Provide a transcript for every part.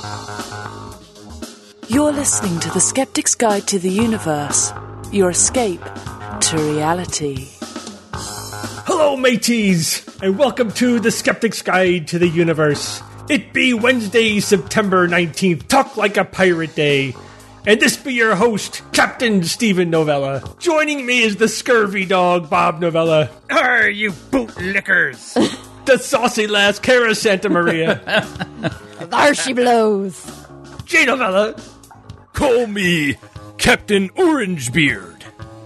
You're listening to The Skeptic's Guide to the Universe, your escape to reality. Hello, mateys, and welcome to The Skeptic's Guide to the Universe. It be Wednesday, September 19th, Talk Like a Pirate Day. And this be your host, Captain Stephen Novella. Joining me is the scurvy dog, Bob Novella. Arr, you bootlickers! The saucy lass, Cara Santa Maria. There she blows. Jay Novella. Call me Captain Orangebeard.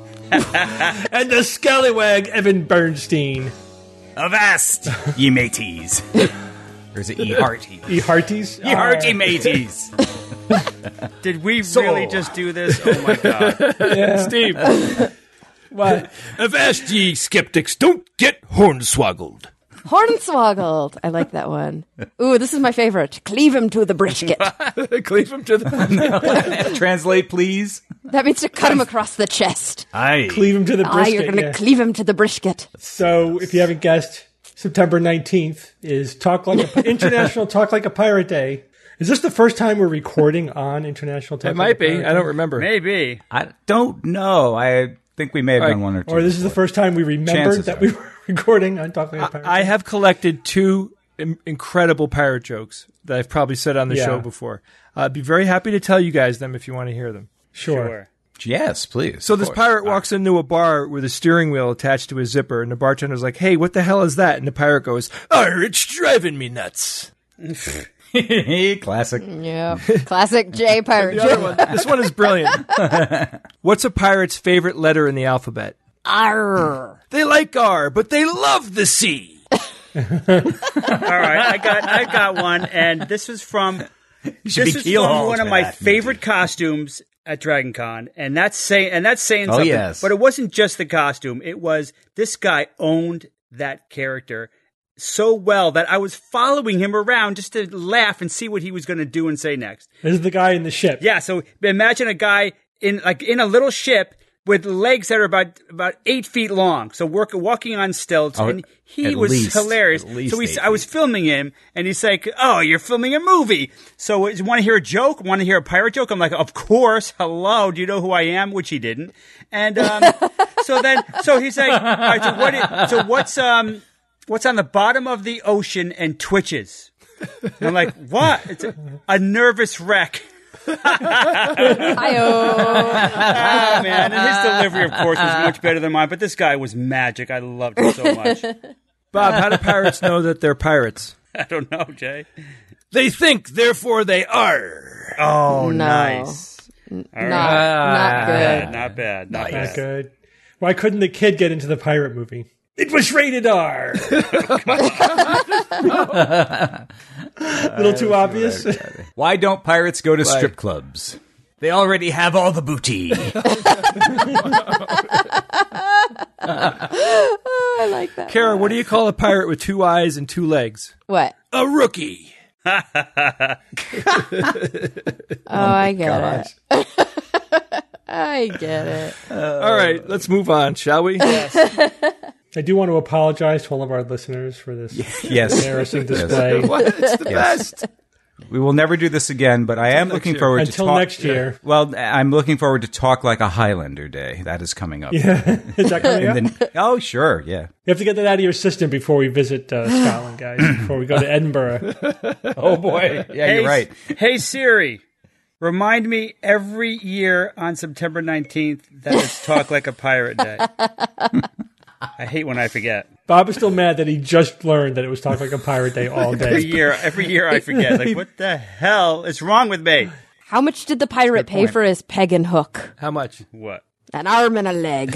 And the scallywag, Evan Bernstein. Avast, ye mateys. Or is it ye hearties? Ye hearties? Ye hearty mateys. Did we really just do this? Oh my god. Yeah. Steve, What? avast ye skeptics, don't get hornswoggled. Hornswoggled. I like that one. Ooh, this is my favorite. Cleave him to the brisket. Cleave him to the... Translate, please. That means to cut him across the chest. Aye. Cleave him to the brisket. You're going to yeah. cleave him to the brisket. So, if you haven't guessed, September 19th is International Talk Like a Pirate Day. Is this the first time we're recording on International Talk It Like might a be. Pirate Day? I don't remember. Maybe. I don't know. I think we may have done one or two. Or this is the first time we remembered Chances that are. we were recording on Talk Like a Pirate I Day. have collected two incredible pirate jokes that I've probably said on the show before. I'd be very happy to tell you guys them if you want to hear them. Sure. Yes, please. So this pirate walks into a bar with a steering wheel attached to his zipper, and the bartender's like, "Hey, what the hell is that?" And the pirate goes, "Oh, it's driving me nuts." Classic. Yeah. Classic J pirate The other joke. one, this one is brilliant. What's a pirate's favorite letter in the alphabet? Arr. They like R, but they love the C. All right, I got one, and this was from one of my favorite costumes at Dragon Con, and that's saying something. yes. But it wasn't just the costume; it was this guy owned that character so well that I was following him around just to laugh and see what he was going to do and say next. This is the guy in the ship. Yeah, so imagine a guy in a little ship with legs that are about 8 feet long, so walking on stilts, and he was hilarious. So I was filming him, and he's like, "Oh, you're filming a movie. So you want to hear a joke? Want to hear a pirate joke?" I'm like, "Of course. Hello, do you know who I am?" Which he didn't. And so he's like, "All right, so what's on the bottom of the ocean and twitches?" And I'm like, "What?" It's a nervous wreck. Hi-oh. Oh, man. And his delivery, of course, was much better than mine, but this guy was magic. I loved him so much. Bob, how do pirates know that they're pirates? I don't know, Jay. They think, therefore they are. Oh, No. nice. Not good. Not bad. Not good. Why couldn't the kid get into the pirate movie? It was rated R. A little too obvious. Why don't pirates go to strip clubs? They already have all the booty. Oh, I like that. Kara, what do you call a pirate with 2 eyes and 2 legs? What? A rookie. Oh, I get it. I get it. All right, let's move on, shall we? I do want to apologize to all of our listeners for this Yes. embarrassing display. What? It's the best. We will never do this again, but I am looking forward to Until talk. next year. Well, I'm looking forward to Talk Like a Highlander Day. That is coming up. Yeah. Is that coming up? And then, oh, sure, yeah. You have to get that out of your system before we visit Scotland, guys. Before we go to Edinburgh. Oh boy, yeah, you're right. Hey, Siri, remind me every year on September 19th that it's Talk Like a Pirate Day. I hate when I forget. Bob is still mad that he just learned that it was Talk Like a Pirate Day all day. Every year I forget. Like, what the hell is wrong with me? How much did the pirate pay for his peg and hook? How much? What? An arm and a leg.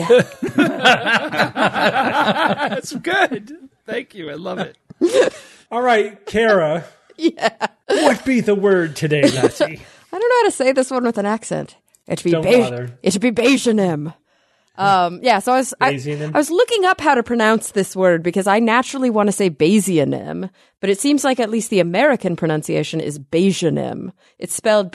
That's good. Thank you. I love it. All right, Kara. Yeah. What be the word today, Lassie? I don't know how to say this one with an accent. It'd be Don't bother. It'd be Bayesianim. Yeah, so I was looking up how to pronounce this word because I naturally want to say Bayesianim, but it seems like at least the American pronunciation is Bayesianim. It's spelled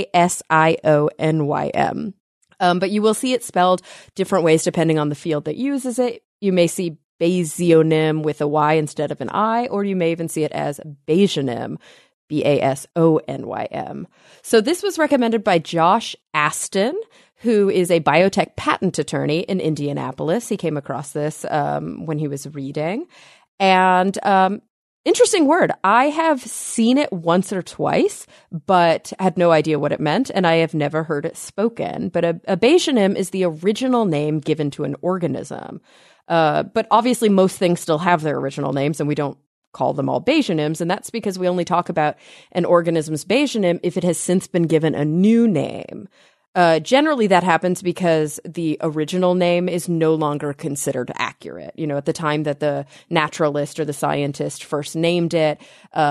Basionym. But you will see it spelled different ways depending on the field that uses it. You may see Bayesianim with a Y instead of an I, or you may even see it as Bayesianim. Basonyym. So this was recommended by Josh Aston, who is a biotech patent attorney in Indianapolis. He came across this when he was reading. And interesting word. I have seen it once or twice, but had no idea what it meant, and I have never heard it spoken. But a Basionym is the original name given to an organism. But obviously most things still have their original names, and we don't call them all Basionyms, and that's because we only talk about an organism's Basionym if it has since been given a new name. Generally, that happens because the original name is no longer considered accurate. You know, at the time that the naturalist or the scientist first named it,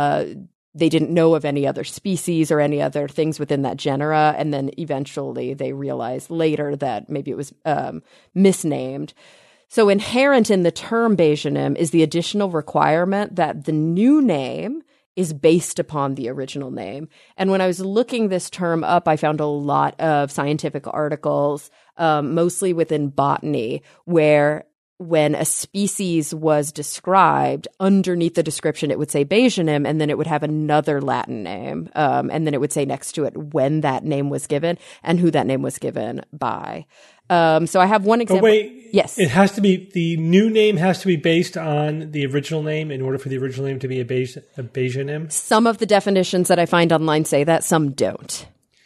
they didn't know of any other species or any other things within that genera. And then eventually they realized later that maybe it was misnamed. So inherent in the term Basionym is the additional requirement that the new name is based upon the original name. And when I was looking this term up, I found a lot of scientific articles, mostly within botany, where when a species was described, underneath the description, it would say Basionym, and then it would have another Latin name. And then it would say next to it when that name was given and who that name was given by. So I have one example. Oh, wait. Yes. It has to be, the new name has to be based on the original name in order for the original name to be a Basionym? Some of the definitions that I find online say that, some don't.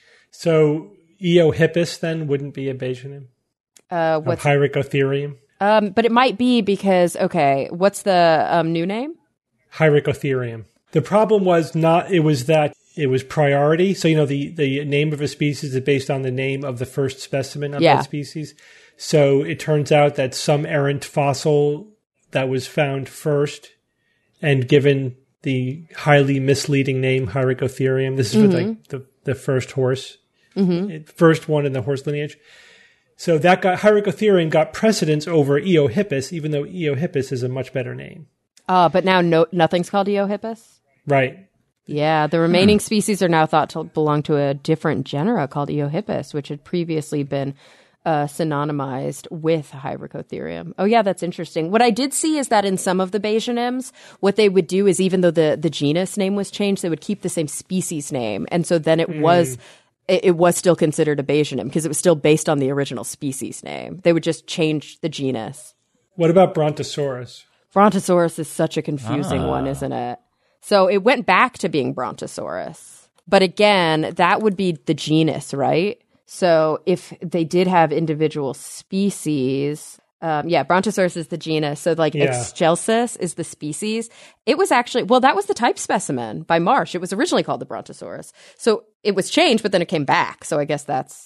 So Eohippus then wouldn't be a Basionym? What's Hyracotherium? But it might be because, okay, what's the new name? Hyracotherium. The problem was that it was priority. So, you know, the name of a species is based on the name of the first specimen of that species. So it turns out that some errant fossil that was found first and given the highly misleading name Hyracotherium. This is with like the first horse, first one in the horse lineage. So that Hyracotherium got precedence over Eohippus, even though Eohippus is a much better name. But now nothing's called Eohippus? Right. Yeah, the remaining species are now thought to belong to a different genera called Eohippus, which had previously been synonymized with Hyracotherium. Oh, yeah, that's interesting. What I did see is that in some of the Basionyms, what they would do is even though the genus name was changed, they would keep the same species name. And so then it was still considered a Basionym because it was still based on the original species name. They would just change the genus. What about Brontosaurus? Brontosaurus is such a confusing one, isn't it? So it went back to being Brontosaurus. But again, that would be the genus, right? So if they did have individual species, Brontosaurus is the genus. So like Excelsus is the species. It was actually, that was the type specimen by Marsh. It was originally called the Brontosaurus. So it was changed, but then it came back. So I guess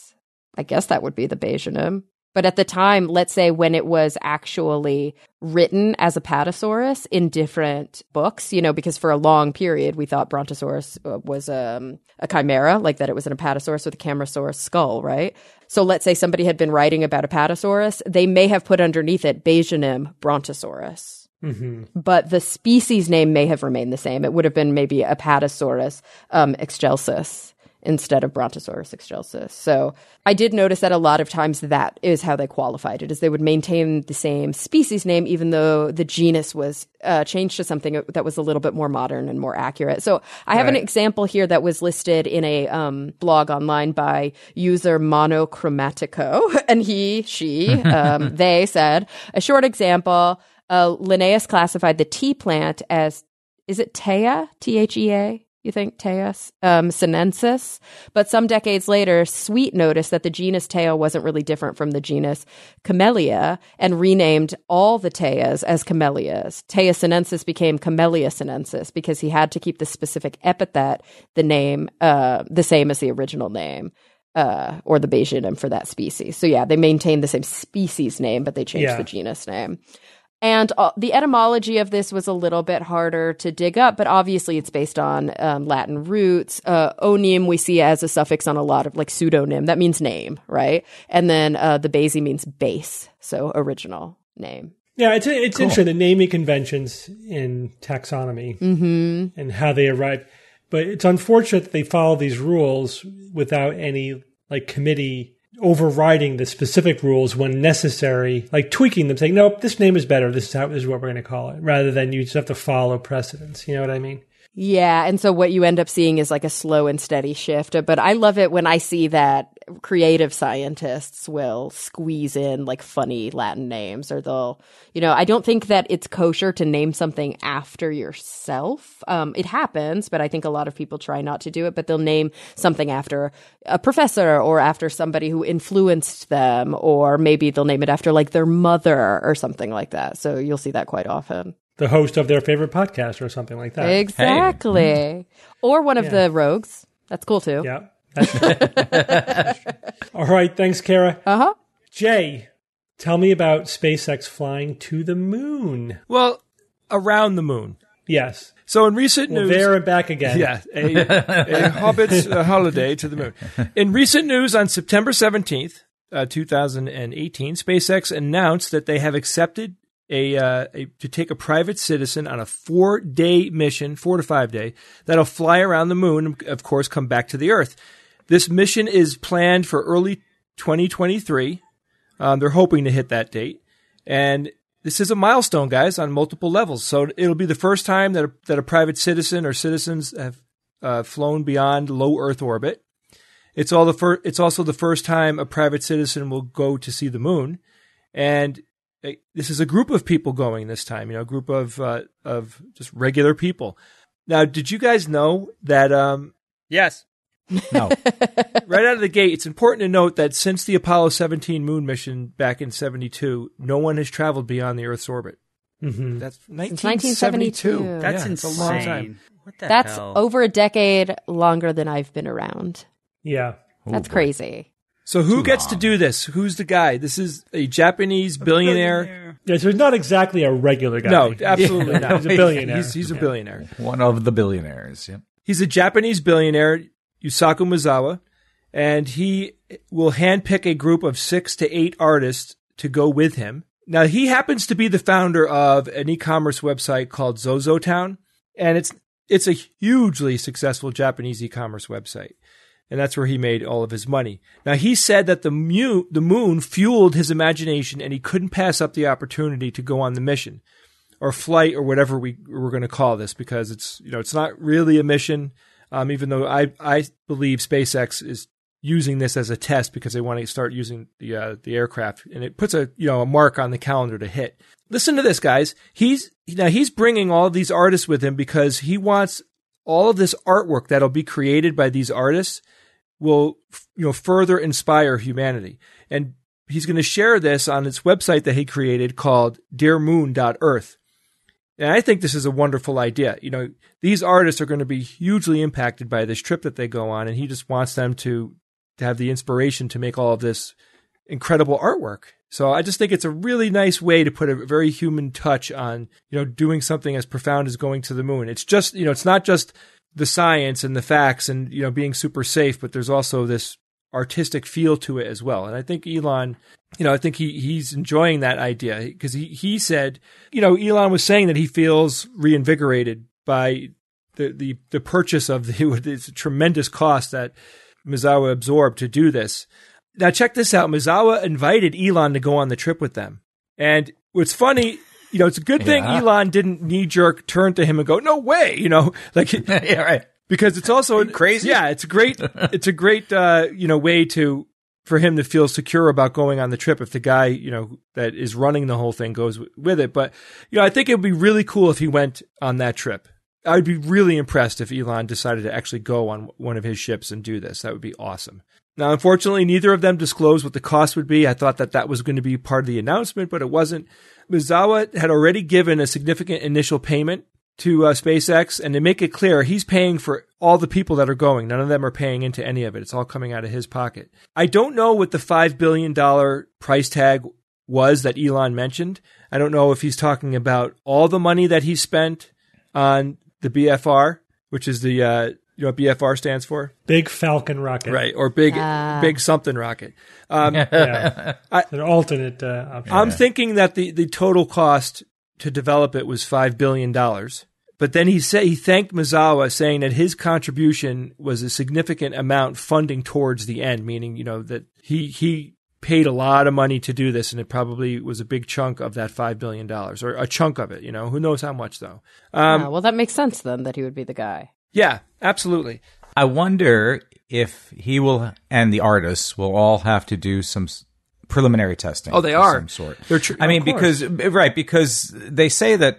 that would be the Basionym. But at the time, let's say when it was actually written as Apatosaurus in different books, you know, because for a long period we thought Brontosaurus was a chimera, like that it was an Apatosaurus with a Camarasaurus skull, right? So let's say somebody had been writing about Apatosaurus, they may have put underneath it Basionym Brontosaurus. Mm-hmm. But the species name may have remained the same. It would have been maybe Apatosaurus excelsus instead of Brontosaurus excelsus. So I did notice that a lot of times that is how they qualified it, is they would maintain the same species name even though the genus was changed to something that was a little bit more modern and more accurate. So I have an example here that was listed in a blog online by user Monochromatico, and they said, a short example, Linnaeus classified the tea plant as, is it Thea? Thea? You think Thea sinensis? But some decades later, Sweet noticed that the genus Thea wasn't really different from the genus Camellia and renamed all the Theas as camellias. Thea sinensis became Camellia sinensis because he had to keep the specific epithet, the name, the same as the original name. Or the Basionym for that species. So yeah, they maintained the same species name, but they changed the genus name. And the etymology of this was a little bit harder to dig up, but obviously it's based on Latin roots. Onym we see as a suffix on a lot of, like pseudonym, that means name, right? And then the basi means base, so original name. Yeah, it's cool. Interesting, the naming conventions in taxonomy and how they arrive. But it's unfortunate that they follow these rules without any like committee overriding the specific rules when necessary, like tweaking them, saying, nope, this name is better. This is what we're going to call it, rather than you just have to follow precedents. You know what I mean? Yeah, and so what you end up seeing is like a slow and steady shift. But I love it when I see that creative scientists will squeeze in like funny Latin names, or they'll, I don't think that it's kosher to name something after yourself. It happens, but I think a lot of people try not to do it, but they'll name something after a professor or after somebody who influenced them, or maybe they'll name it after like their mother or something like that. So you'll see that quite often. The host of their favorite podcast or something like that. Exactly. Hey. Or one of the rogues. That's cool too. Yeah. That's true. All right. Thanks, Kara. Uh-huh. Jay, tell me about SpaceX flying to the moon. Well, around the moon. Yes. So in recent news... there and back again. Yeah. A Hobbit's holiday to the moon. In recent news on September 17th, 2018, SpaceX announced that they have accepted to take a private citizen on a 4-day mission, 4 to 5 day, that'll fly around the moon and, of course, come back to the Earth. This mission is planned for early 2023. They're hoping to hit that date. And this is a milestone, guys, on multiple levels. So it'll be the first time that a private citizen or citizens have flown beyond low Earth orbit. It's also the first time a private citizen will go to see the moon. And this is a group of people going this time, a group of just regular people. Now, did you guys know that? Yes. No. Right out of the gate, it's important to note that since the Apollo 17 moon mission back in 1972, no one has traveled beyond the Earth's orbit. Mm-hmm. That's 1972. That's insane. It's a long time. What the That's hell? over a decade longer than I've been around. Yeah. That's crazy. So who gets to do this? Who's the guy? This is a Japanese billionaire. Yeah, so he's not exactly a regular guy. No, absolutely not. He's a billionaire. He's a billionaire. One of the billionaires. Yep. He's a Japanese billionaire, Yusaku Maezawa, and he will handpick a group of 6 to 8 artists to go with him. Now, he happens to be the founder of an e-commerce website called ZozoTown, and it's a hugely successful Japanese e-commerce website. And that's where he made all of his money. Now, he said that the moon fueled his imagination, and he couldn't pass up the opportunity to go on the mission or flight or whatever we're going to call this, because it's not really a mission, even though I believe SpaceX is using this as a test because they want to start using the aircraft, and it puts a mark on the calendar to hit. Listen to this, guys. He's bringing all of these artists with him because he wants all of this artwork that'll be created by these artists will further inspire humanity. And he's going to share this on his website that he created called dearmoon.earth. And I think this is a wonderful idea. These artists are going to be hugely impacted by this trip that they go on, and he just wants them to have the inspiration to make all of this incredible artwork. So I just think it's a really nice way to put a very human touch on, doing something as profound as going to the moon. It's just, it's not just the science and the facts and, being super safe, but there's also this artistic feel to it as well. And I think Elon, I think he's enjoying that idea because he said, Elon was saying that he feels reinvigorated by the purchase of the tremendous cost that Maezawa absorbed to do this. Now, check this out. Maezawa invited Elon to go on the trip with them. And what's funny, it's a good thing Elon didn't knee-jerk turn to him and go, no way, yeah, right. Because it's also crazy. Yeah, it's a great way for him to feel secure about going on the trip if the guy, that is running the whole thing goes with it. But, I think it would be really cool if he went on that trip. I would be really impressed if Elon decided to actually go on one of his ships and do this. That would be awesome. Now, unfortunately, neither of them disclosed what the cost would be. I thought that was going to be part of the announcement, but it wasn't. Maezawa had already given a significant initial payment to SpaceX, and to make it clear, he's paying for all the people that are going. None of them are paying into any of it. It's all coming out of his pocket. I don't know what the $5 billion price tag was that Elon mentioned. I don't know if he's talking about all the money that he spent on the BFR, which is the what BFR stands for? Big Falcon rocket. Right, or big something rocket. Yeah. An alternate option. I'm thinking that the total cost to develop it was $5 billion. But then he thanked Maezawa, saying that his contribution was a significant amount funding towards the end, meaning, that he paid a lot of money to do this, and it probably was a big chunk of that $5 billion, or a chunk of it. Who knows how much though? Well, that makes sense then that he would be the guy. Yeah, absolutely. I wonder if he will and the artists will all have to do some preliminary testing. Oh, they of are. some sort. I mean, because they say that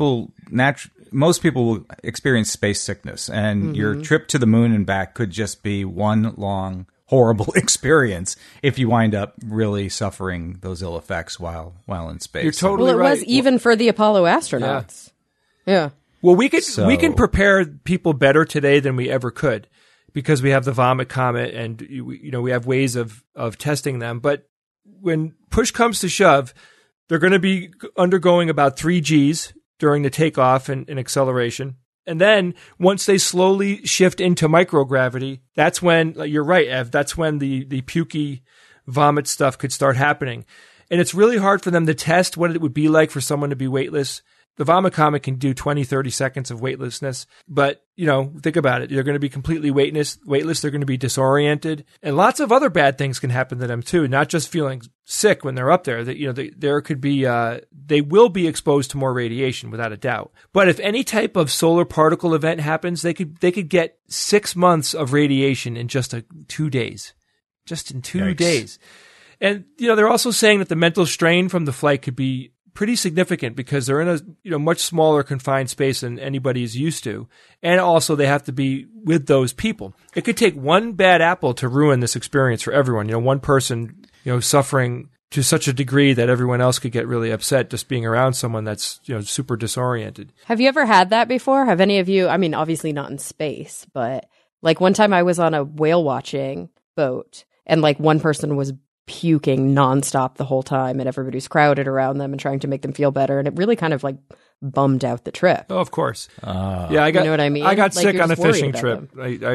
most people will experience space sickness, and your trip to the moon and back could just be one long horrible experience if you wind up really suffering those ill effects while in space. You're totally right. Well, it was even for the Apollo astronauts. Yeah. Well, we can prepare people better today than we ever could because we have the Vomit Comet and we have ways of testing them. But when push comes to shove, they're going to be undergoing about 3 Gs during the takeoff and acceleration. And then once they slowly shift into microgravity, that's when, you're right, Ev, that's when the pukey vomit stuff could start happening. And it's really hard for them to test what it would be like for someone to be weightless. The Vomit Comet can do 20, 30 seconds of weightlessness. But, think about it. They're going to be completely weightless. They're going to be disoriented. And lots of other bad things can happen to them, too. Not just feeling sick when they're up there. There could be, they will be exposed to more radiation, without a doubt. But if any type of solar particle event happens, they could get 6 months of radiation in just 2 days. Just in 2 days. And, they're also saying that the mental strain from the flight could be pretty significant because they're in a much smaller confined space than anybody is used to. And also they have to be with those people. It could take one bad apple to ruin this experience for everyone. One person, suffering to such a degree that everyone else could get really upset just being around someone that's, super disoriented. Have you ever had that before? Have any of you, obviously not in space, but like one time I was on a whale watching boat and like one person was puking nonstop the whole time and everybody's crowded around them and trying to make them feel better. And it really kind of like bummed out the trip. Oh, of course. Yeah, I got, you know what I mean? I got sick on a fishing trip.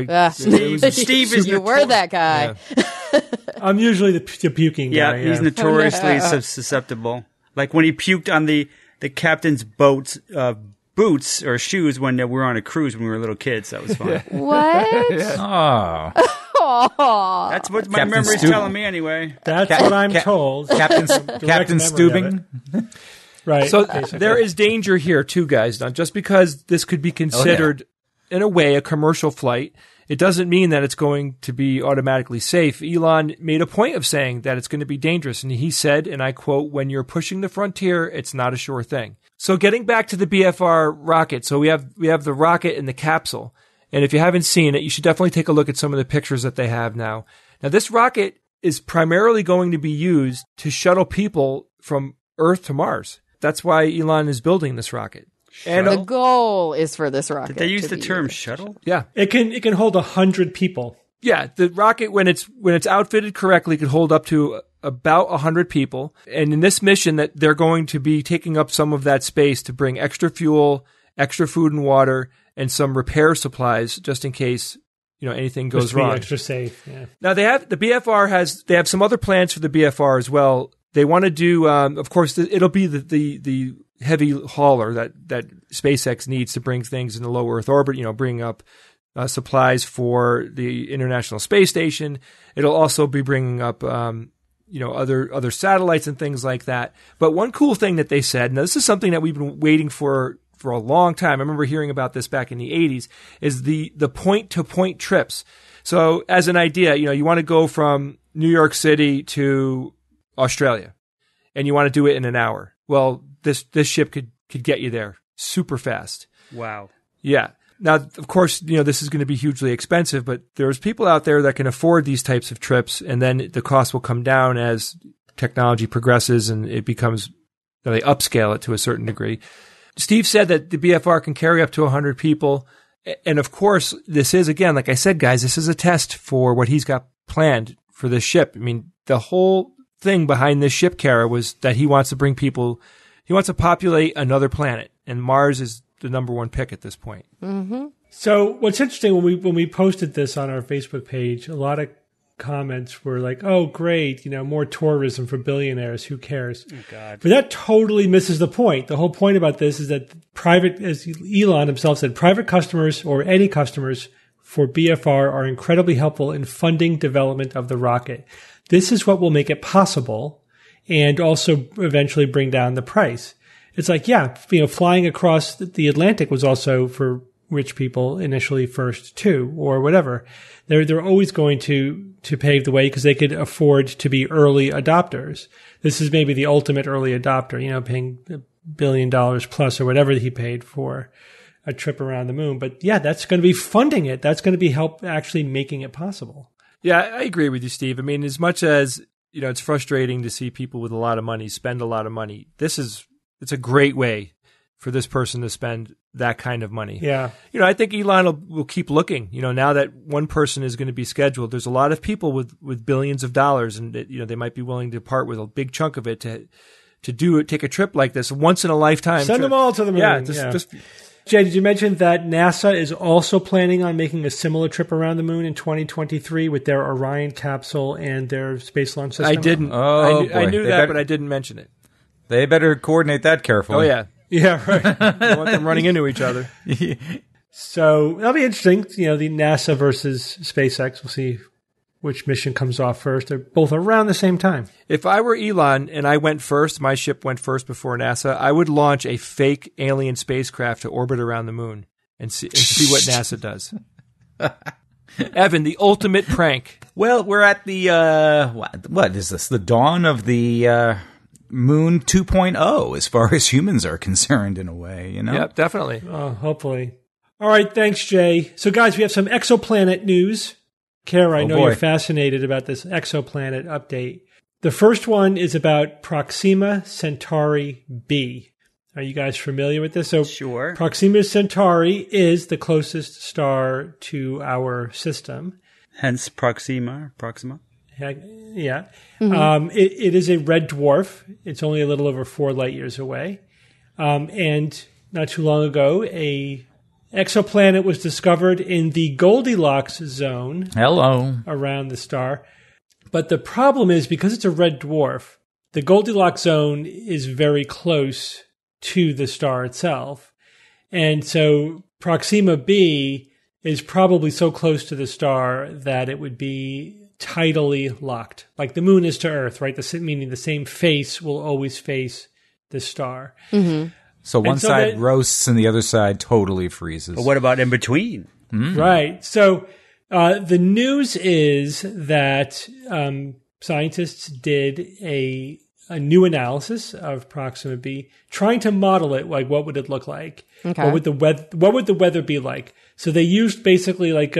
Steve you were that guy. Yeah. I'm usually the puking guy. Yeah, he's notoriously susceptible. Like when he puked on the captain's boat's boots or shoes when we were on a cruise when we were little kids. That was fun. What? Oh. That's what my memory's telling me anyway. That's what I'm told. Captain Stubing. Right. So there is danger here too, guys. Now, just because this could be considered, in a way, a commercial flight, it doesn't mean that it's going to be automatically safe. Elon made a point of saying that it's going to be dangerous. And he said, and I quote, "When you're pushing the frontier, it's not a sure thing." So getting back to the BFR rocket. So we have the rocket and the capsule. And if you haven't seen it, you should definitely take a look at some of the pictures that they have now. Now, this rocket is primarily going to be used to shuttle people from Earth to Mars. That's why Elon is building this rocket. And the goal is for this rocket. Did they use the term shuttle? Yeah. It can hold 100 people. Yeah, the rocket, when it's outfitted correctly, could hold up to about 100 people. And in this mission, that they're going to be taking up some of that space to bring extra fuel, extra food and water, and some repair supplies just in case, anything goes wrong. Extra safe. Yeah. Now they have some other plans for the BFR as well. They want to do, of course, it'll be the heavy hauler that SpaceX needs to bring things in the low Earth orbit. Bring up supplies for the International Space Station. It'll also be bringing up, other satellites and things like that. But one cool thing that they said, now this is something that we've been waiting for a long time. I remember hearing about this back in the 80s, is the point-to-point trips. So as an idea, you want to go from New York City to Australia, and you want to do it in an hour. Well, this ship could get you there super fast. Wow. Yeah. Now, of course, this is going to be hugely expensive, but there's people out there that can afford these types of trips, and then the cost will come down as technology progresses and it becomes, they upscale it to a certain degree. Steve said that the BFR can carry up to 100 people. And of course, this is, again, like I said, guys, this is a test for what he's got planned for this ship. I mean, the whole thing behind this ship, Kara, was that he wants to bring people, he wants to populate another planet. And Mars is the number one pick at this point. Mm-hmm. So what's interesting, when we posted this on our Facebook page, a lot of comments were like, "Oh, great, more tourism for billionaires. Who cares?" Oh, God. But that totally misses the point. The whole point about this is that private, as Elon himself said, private customers or any customers for BFR are incredibly helpful in funding development of the rocket. This is what will make it possible and also eventually bring down the price. It's like, yeah, flying across the Atlantic was also for rich people initially first too, or whatever. They're always going to pave the way because they could afford to be early adopters. This is maybe the ultimate early adopter, paying $1 billion plus or whatever he paid for a trip around the moon. But yeah, that's going to be funding it. That's going to be help actually making it possible. Yeah, I agree with you, Steve. I mean, as much as, it's frustrating to see people with a lot of money spend a lot of money, it's a great way for this person to spend that kind of money. Yeah. I think Elon will keep looking. Now that one person is going to be scheduled, there's a lot of people with billions of dollars, and they might be willing to part with a big chunk of it to take a trip like this, once in a lifetime. Send them all to the moon. Yeah, just Jay, did you mention that NASA is also planning on making a similar trip around the moon in 2023 with their Orion capsule and their Space Launch System? I didn't. Oh, I knew that, but I didn't mention it. They better coordinate that carefully. Oh, yeah. Yeah, right. You want them running into each other. So that'll be interesting. The NASA versus SpaceX. We'll see which mission comes off first. They're both around the same time. If I were Elon and I went first, my ship went first before NASA, I would launch a fake alien spacecraft to orbit around the moon and see what NASA does. Evan, the ultimate prank. Well, we're at the, what is this? The dawn of the Moon 2.0 as far as humans are concerned in a way, Yep, definitely. Oh, hopefully. All right, thanks, Jay. So, guys, we have some exoplanet news. Kara, I know you're fascinated about this exoplanet update. The first one is about Proxima Centauri b. Are you guys familiar with this? So, sure. Proxima Centauri is the closest star to our system. Hence Proxima. Yeah. Mm-hmm. It is a red dwarf. It's only a little over 4 light years away. And not too long ago, a exoplanet was discovered in the Goldilocks zone. Hello. Around the star. But the problem is, because it's a red dwarf, the Goldilocks zone is very close to the star itself. And so Proxima b is probably so close to the star that it would be tidally locked. Like the moon is to Earth, right? Meaning the same face will always face the star. Mm-hmm. So one side roasts and the other side totally freezes. But what about in between? Mm. Right. So the news is that scientists did a new analysis of Proxima b, trying to model it. Like, what would it look like? Okay. What would the weather be like? So they used basically like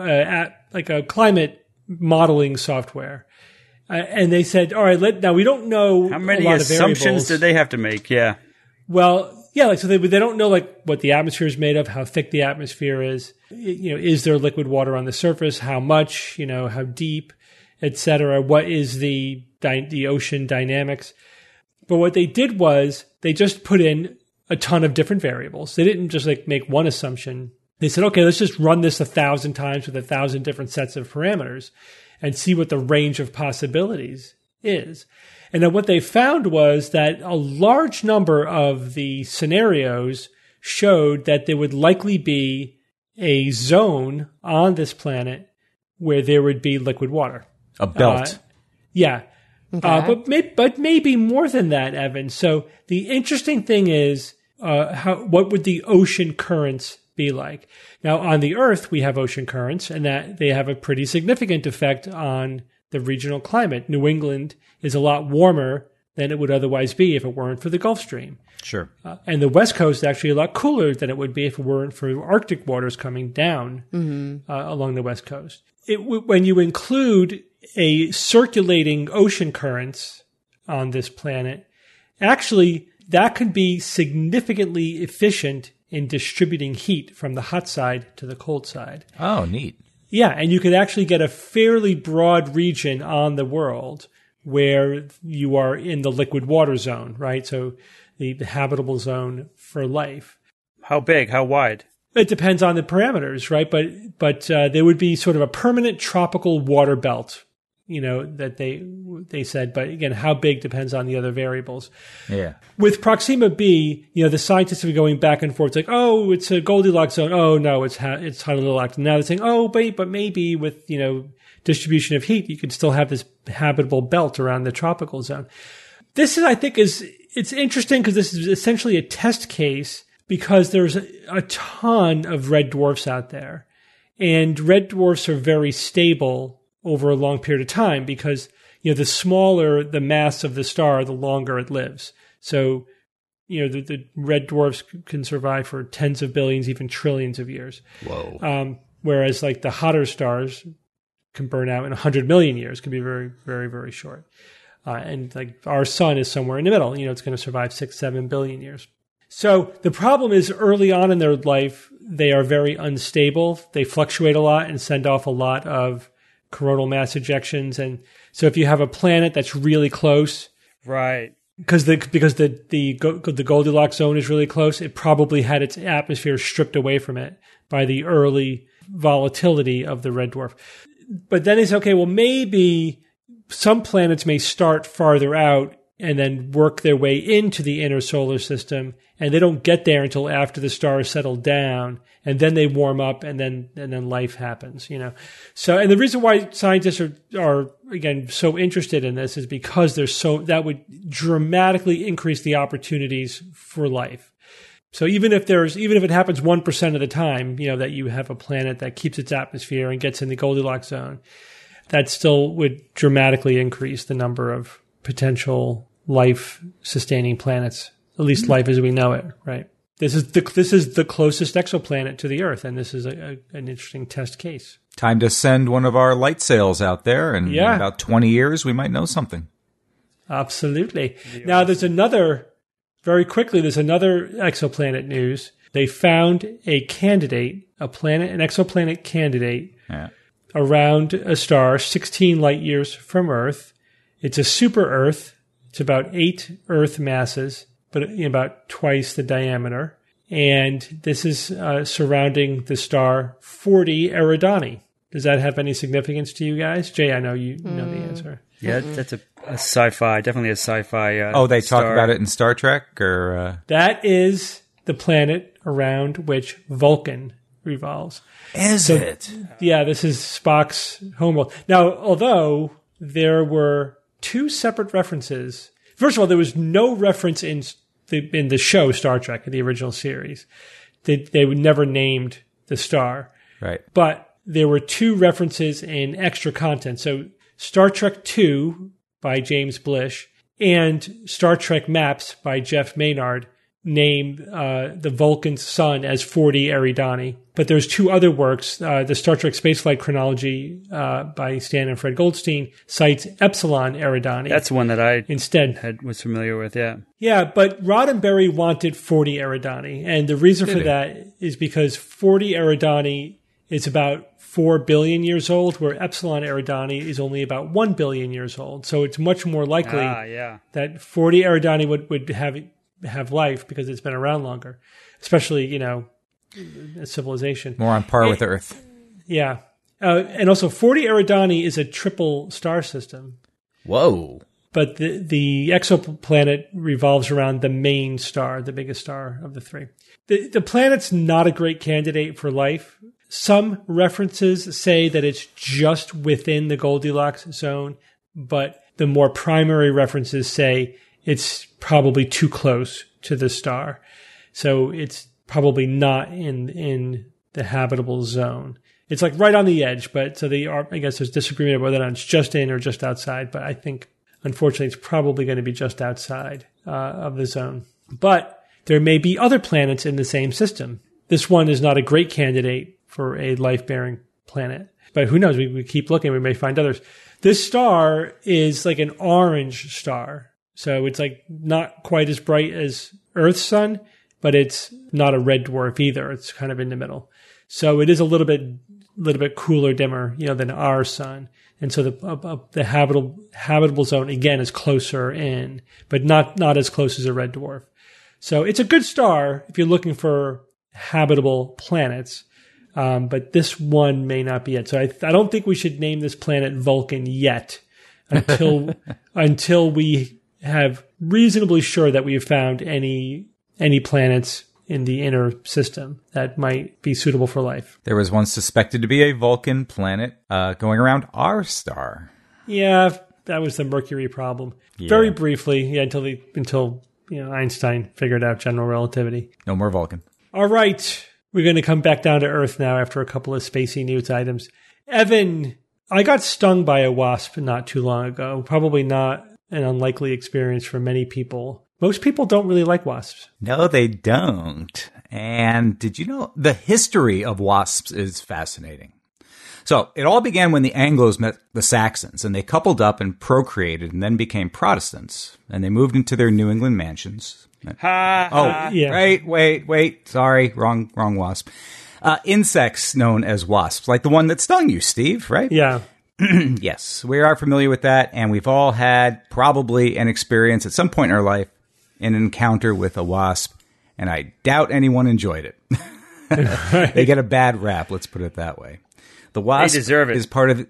a climate modeling software. And they said, all right, now we don't know how many a lot assumptions of did they have to make? Yeah. Well, yeah, so they don't know like what the atmosphere is made of, how thick the atmosphere is. Is there liquid water on the surface? How much? How deep, etc. What is the ocean dynamics? But what they did was they just put in a ton of different variables. They didn't just like make one assumption. They said, okay, let's just run this 1,000 times with 1,000 different sets of parameters and see what the range of possibilities is. And then what they found was that a large number of the scenarios showed that there would likely be a zone on this planet where there would be liquid water. A belt. Yeah. Okay. But maybe more than that, Evan. So the interesting thing is what would the ocean currents be like? Now, on the Earth, we have ocean currents, and that they have a pretty significant effect on the regional climate. New England is a lot warmer than it would otherwise be if it weren't for the Gulf Stream. Sure. And the West Coast is actually a lot cooler than it would be if it weren't for Arctic waters coming down along the West Coast. When you include a circulating ocean currents on this planet, actually that could be significantly efficient in distributing heat from the hot side to the cold side. Oh, neat. Yeah, and you could actually get a fairly broad region on the world where you are in the liquid water zone, right? So the habitable zone for life. How big? How wide? It depends on the parameters, right? But there would be sort of a permanent tropical water belt that they said. But again, how big depends on the other variables. Yeah. With Proxima b, the scientists have been going back and forth. It's like, oh, it's a Goldilocks zone. Oh no, it's Goldilocks. And now they're saying, oh, but maybe with distribution of heat, you could still have this habitable belt around the tropical zone. This is, I think, it's interesting because this is essentially a test case because there's a ton of red dwarfs out there, and red dwarfs are very stable over a long period of time because, the smaller the mass of the star, the longer it lives. So, the red dwarfs can survive for tens of billions, even trillions of years. Whoa. Whereas like the hotter stars can burn out in 100 million years, can be very, very, very short. And like our sun is somewhere in the middle, it's going to survive 6-7 billion years. So the problem is early on in their life, they are very unstable. They fluctuate a lot and send off a lot of coronal mass ejections. And so if you have a planet that's really close, right, because the Goldilocks zone is really close, it probably had its atmosphere stripped away from it by the early volatility of the red dwarf. But then it's okay, well, maybe some planets may start farther out and then work their way into the inner solar system, and they don't get there until after the stars settle down, and then they warm up, and then life happens, So, and the reason why scientists are again so interested in this is because that would dramatically increase the opportunities for life. So even if it happens 1% of the time, that you have a planet that keeps its atmosphere and gets in the Goldilocks zone, that still would dramatically increase the number of potential life-sustaining planets, at least life as we know it, right? This is the closest exoplanet to the Earth, and this is an interesting test case. Time to send one of our light sails out there, and in about 20 years, we might know something. Absolutely. Now, there's another exoplanet news. They found an exoplanet candidate around a star 16 light years from Earth. It's a super Earth. It's about 8 Earth masses, but about twice the diameter. And this is surrounding the star 40 Eridani. Does that have any significance to you guys? Jay, I know you know the answer. Yeah, that's a sci-fi, definitely a sci-fi they talk about it in Star Trek? Or That is the planet around which Vulcan revolves. Is it? Yeah, this is Spock's homeworld. Now, although there were 2 separate references. First of all, there was no reference in the show Star Trek, in the original series. They would never named the star. Right. But there were 2 references in extra content. So Star Trek II by James Blish and Star Trek Maps by Jeff Maynard named the Vulcan's sun as 40 Eridani. But there's 2 other works. The Star Trek Spaceflight Chronology by Stan and Fred Goldstein cites Epsilon Eridani. That's one that I instead was familiar with, yeah. Yeah, but Roddenberry wanted 40 Eridani. And the reason for that is because 40 Eridani is about 4 billion years old, where Epsilon Eridani is only about 1 billion years old. So it's much more likely that 40 Eridani would have life because it's been around longer, especially, a civilization. More on par with Earth. Yeah. And also 40 Eridani is a triple star system. Whoa. But the exoplanet revolves around the main star, the biggest star of the 3. The planet's not a great candidate for life. Some references say that it's just within the Goldilocks zone, but the more primary references say it's probably too close to the star. So it's probably not in the habitable zone. It's like right on the edge, but so I guess there's disagreement about whether it's just in or just outside, but I think unfortunately it's probably going to be just outside of the zone. But there may be other planets in the same system. This one is not a great candidate for a life-bearing planet. But who knows? We keep looking. We may find others. This star is like an orange star. So it's like not quite as bright as Earth's sun, but it's not a red dwarf either. It's kind of in the middle. So it is a little bit cooler, dimmer, than our sun. And so the habitable zone, again, is closer in, but not as close as a red dwarf. So it's a good star if you're looking for habitable planets. but this one may not be it. So I don't think we should name this planet Vulcan yet until we have reasonably sure that we have found any planets in the inner system that might be suitable for life. There was one suspected to be a Vulcan planet going around our star. Yeah, that was the Mercury problem. Yeah. Very briefly, until Einstein figured out general relativity. No more Vulcan. All right, we're going to come back down to Earth now after a couple of spacey news items. Evan, I got stung by a wasp not too long ago. Probably not an unlikely experience for many people. Most people don't really like wasps. No, they don't. And did you know the history of wasps is fascinating? So it all began when the Anglos met the Saxons, and they coupled up and procreated and then became Protestants. And they moved into their New England mansions. Yeah. Wait. Sorry, wrong wasp. Insects known as wasps, like the one that stung you, Steve, right? Yeah. Yes, we are familiar with that, and we've all had probably an experience at some point in our life, an encounter with a wasp, and I doubt anyone enjoyed it. They get a bad rap, let's put it that way. The wasp they deserve it. Is part of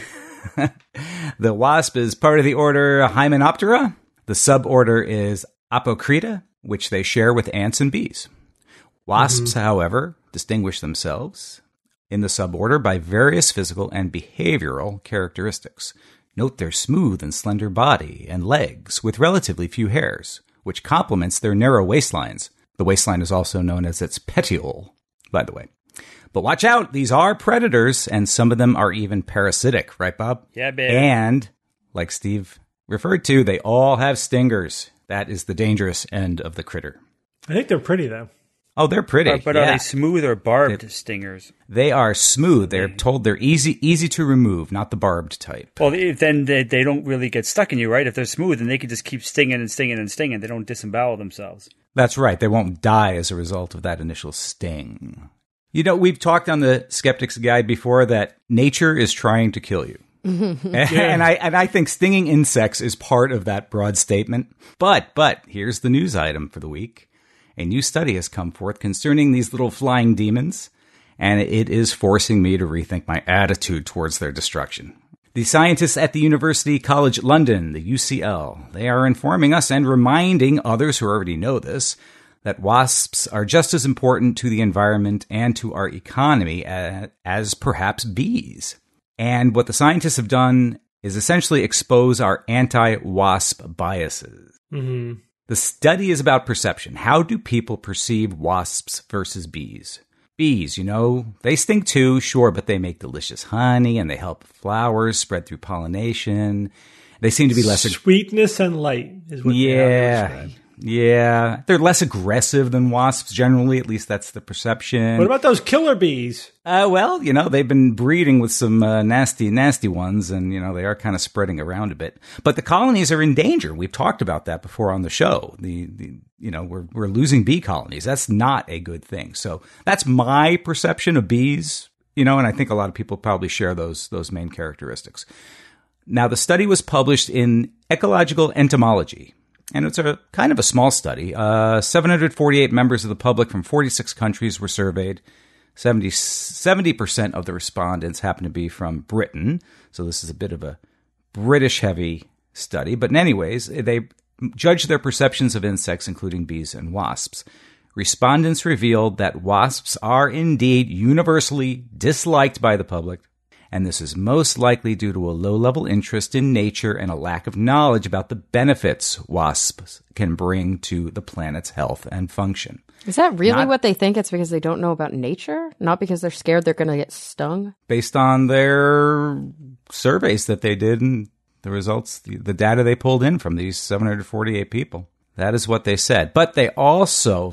the wasp is part of the order Hymenoptera. The suborder is Apocrita, which they share with ants and bees. Wasps, however, distinguish themselves in the suborder by various physical and behavioral characteristics. Note their smooth and slender body and legs with relatively few hairs, which complements their narrow waistlines. The waistline is also known as its petiole, by the way. But watch out, these are predators, and some of them are even parasitic, right, Bob? Yeah, baby. And, like Steve referred to, they all have stingers. That is the dangerous end of the critter. I think they're pretty, though. Oh, they're pretty. But are they smooth or barbed stingers? They are smooth. They're told they're easy to remove, not the barbed type. Well, then they don't really get stuck in you, right? If they're smooth, then they can just keep stinging and stinging and stinging. They don't disembowel themselves. That's right. They won't die as a result of that initial sting. You know, we've talked on the Skeptic's Guide before that nature is trying to kill you. And I think stinging insects is part of that broad statement. But here's the news item for the week. A new study has come forth concerning these little flying demons, and it is forcing me to rethink my attitude towards their destruction. The scientists at the University College London, the UCL, they are informing us and reminding others who already know this that wasps are just as important to the environment and to our economy as perhaps bees. And what the scientists have done is essentially expose our anti-wasp biases. Mm-hmm. The study is about perception. How do people perceive wasps versus bees? Bees, they sting too, sure, but they make delicious honey and they help flowers spread through pollination. They seem to be less... Sweetness and light is what they are. Yeah, they're less aggressive than wasps generally, at least that's the perception. What about those killer bees? Well, they've been breeding with some nasty ones, and, they are kind of spreading around a bit. But the colonies are in danger. We've talked about that before on the show. We're losing bee colonies. That's not a good thing. So that's my perception of bees, and I think a lot of people probably share those main characteristics. Now, the study was published in Ecological Entomology. And it's a kind of a small study. 748 members of the public from 46 countries were surveyed. 70% of the respondents happen to be from Britain. So this is a bit of a British-heavy study. But anyways, they judged their perceptions of insects, including bees and wasps. Respondents revealed that wasps are indeed universally disliked by the public. And this is most likely due to a low-level interest in nature and a lack of knowledge about the benefits wasps can bring to the planet's health and function. Is that really what they think? It's because they don't know about nature? Not because they're scared they're going to get stung? Based on their surveys that they did and the results, the data they pulled in from these 748 people. That is what they said. But they also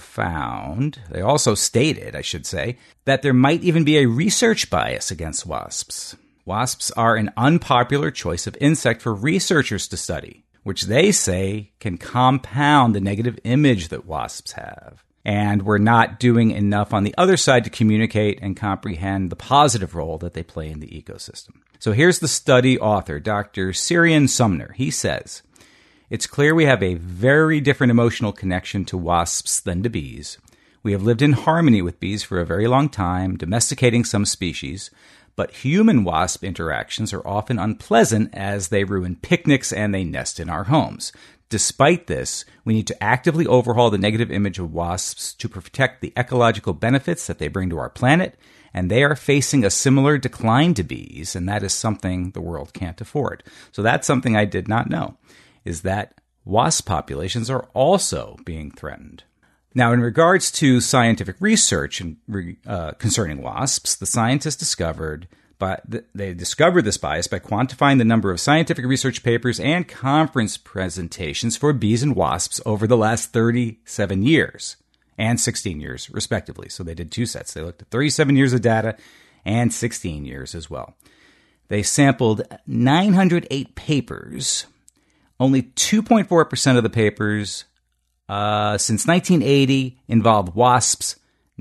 stated, that there might even be a research bias against wasps. Wasps are an unpopular choice of insect for researchers to study, which they say can compound the negative image that wasps have. And we're not doing enough on the other side to communicate and comprehend the positive role that they play in the ecosystem. So here's the study author, Dr. Sirian Sumner. He says, "It's clear we have a very different emotional connection to wasps than to bees. We have lived in harmony with bees for a very long time, domesticating some species, but human wasp interactions are often unpleasant as they ruin picnics and they nest in our homes. Despite this, we need to actively overhaul the negative image of wasps to protect the ecological benefits that they bring to our planet, and they are facing a similar decline to bees, and that is something the world can't afford. So that's something I did not know, is that wasp populations are also being threatened. Now, in regards to scientific research concerning wasps, the scientists discovered this bias by quantifying the number of scientific research papers and conference presentations for bees and wasps over the last 37 years and 16 years, respectively. So they did two sets. They looked at 37 years of data and 16 years as well. They sampled 908 papers. Only 2.4% of the papers since 1980 involved wasps.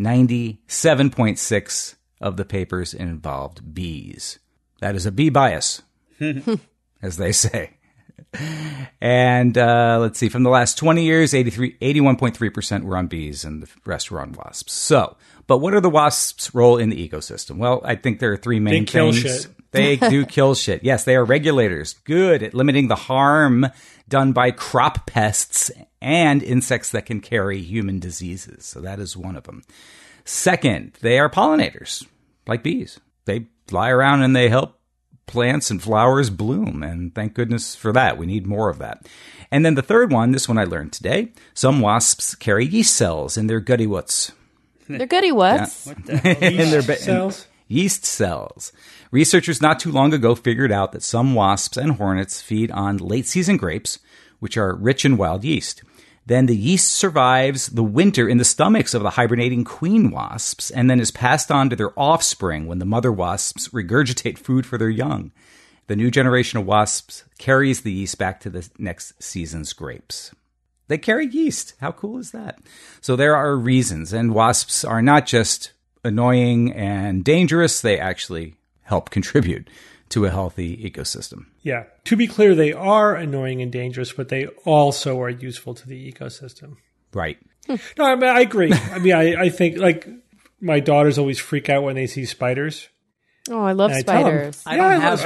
97.6% of the papers involved bees. That is a bee bias, as they say. And let's see, from the last 20 years, 81.3% were on bees and the rest were on wasps. So, but what are the wasps' role in the ecosystem? Well, I think there are three main things. Kill shit. They do kill shit. Yes, they are regulators, good at limiting the harm done by crop pests and insects that can carry human diseases. So that is one of them. Second, they are pollinators, like bees. They fly around and they help plants and flowers bloom, and thank goodness for that. We need more of that. And then the third one, this one I learned today, some wasps carry yeast cells in their guttywoots. Their guttywoots? Yeah. What the hell? Yeast cells? Yeast cells. Researchers not too long ago figured out that some wasps and hornets feed on late-season grapes, which are rich in wild yeast. Then the yeast survives the winter in the stomachs of the hibernating queen wasps and then is passed on to their offspring when the mother wasps regurgitate food for their young. The new generation of wasps carries the yeast back to the next season's grapes. They carry yeast. How cool is that? So there are reasons, and wasps are not just annoying and dangerous. They actually help contribute to a healthy ecosystem. Yeah. To be clear, they are annoying and dangerous, but they also are useful to the ecosystem. Right. No, I mean, I agree. I mean, I think, like, my daughters always freak out when they see spiders. Oh, I love spiders. I don't have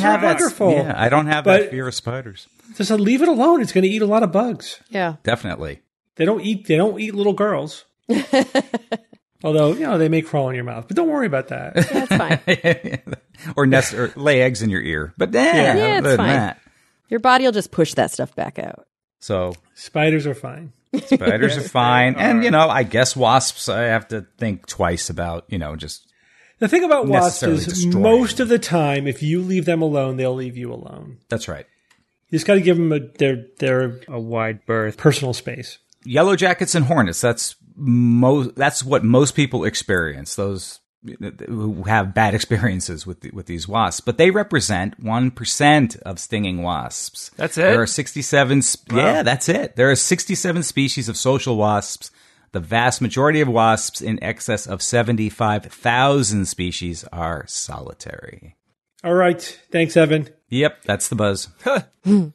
that fear of spiders. Just leave it alone. It's going to eat a lot of bugs. Yeah. Definitely. They don't eat little girls. Although, they may crawl in your mouth, but don't worry about that. Yeah, that's fine. Or nest or lay eggs in your ear. But it's fine. Your body will just push that stuff back out. So spiders are fine. Spiders are fine. And, I guess wasps, I have to think twice about, just the thing about wasps is most of the time, if you leave them alone, they'll leave you alone. That's right. You just got to give them a wide berth, personal space. Yellow jackets and hornets. That's what most people experience. Those who have bad experiences with these wasps, but they represent 1% of stinging wasps. That's it. There are 67. Wow. Yeah, that's it. There are 67 species of social wasps. The vast majority of wasps, in excess of 75,000 species, are solitary. All right. Thanks, Evan. Yep, that's the buzz. Hiyo.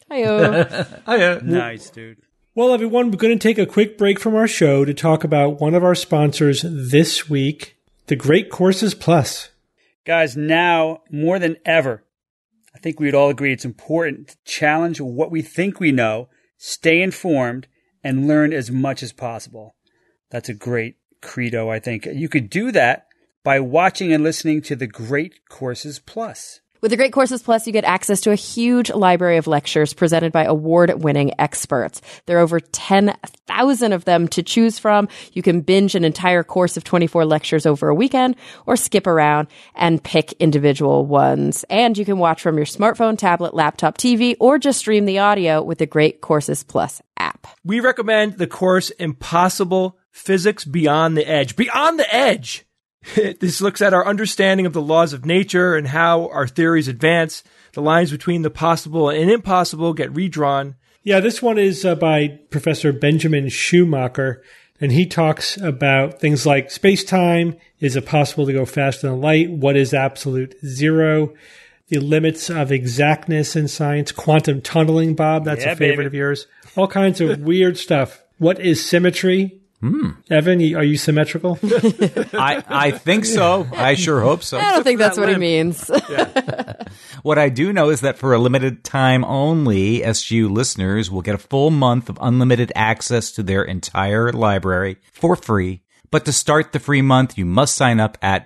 Hiyo. Nice, dude. Well, everyone, we're going to take a quick break from our show to talk about one of our sponsors this week, The Great Courses Plus. Guys, now more than ever, I think we would all agree it's important to challenge what we think we know, stay informed, and learn as much as possible. That's a great credo, I think. You could do that by watching and listening to The Great Courses Plus. With the Great Courses Plus, you get access to a huge library of lectures presented by award-winning experts. There are over 10,000 of them to choose from. You can binge an entire course of 24 lectures over a weekend or skip around and pick individual ones. And you can watch from your smartphone, tablet, laptop, TV, or just stream the audio with the Great Courses Plus app. We recommend the course Impossible Physics Beyond the Edge. Beyond the Edge! This looks at our understanding of the laws of nature and how our theories advance. The lines between the possible and impossible get redrawn. Yeah, this one is by Professor Benjamin Schumacher, and he talks about things like space-time. Is it possible to go faster than light? What is absolute zero? The limits of exactness in science. Quantum tunneling, Bob. That's a favorite of yours. All kinds of weird stuff. What is symmetry? Evan, are you symmetrical? I think so. I sure hope so. I don't think that's what he means. What I do know is that for a limited time only, SGU listeners will get a full month of unlimited access to their entire library for free. But to start the free month, you must sign up at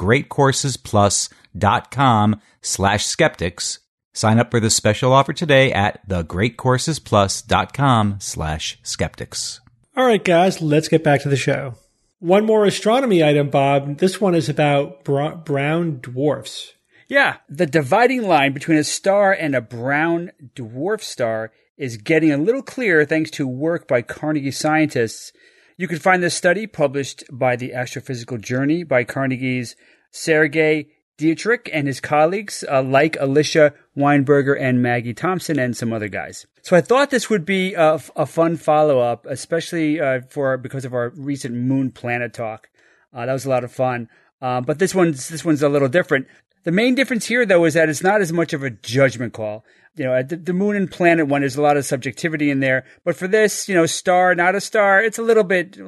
thegreatcoursesplus.com/skeptics. Sign up for this special offer today at thegreatcoursesplus.com/skeptics. All right, guys, let's get back to the show. One more astronomy item, Bob. This one is about brown dwarfs. Yeah, the dividing line between a star and a brown dwarf star is getting a little clearer thanks to work by Carnegie scientists. You can find this study published by the Astrophysical Journey by Carnegie's Sergei Dietrich and his colleagues, like Alicia Weinberger and Maggie Thompson and some other guys. So I thought this would be a fun follow-up, especially because of our recent moon planet talk. That was a lot of fun. But this one's a little different. The main difference here, though, is that it's not as much of a judgment call. The moon and planet one, there's a lot of subjectivity in there. But for this, star, not a star, it's a lot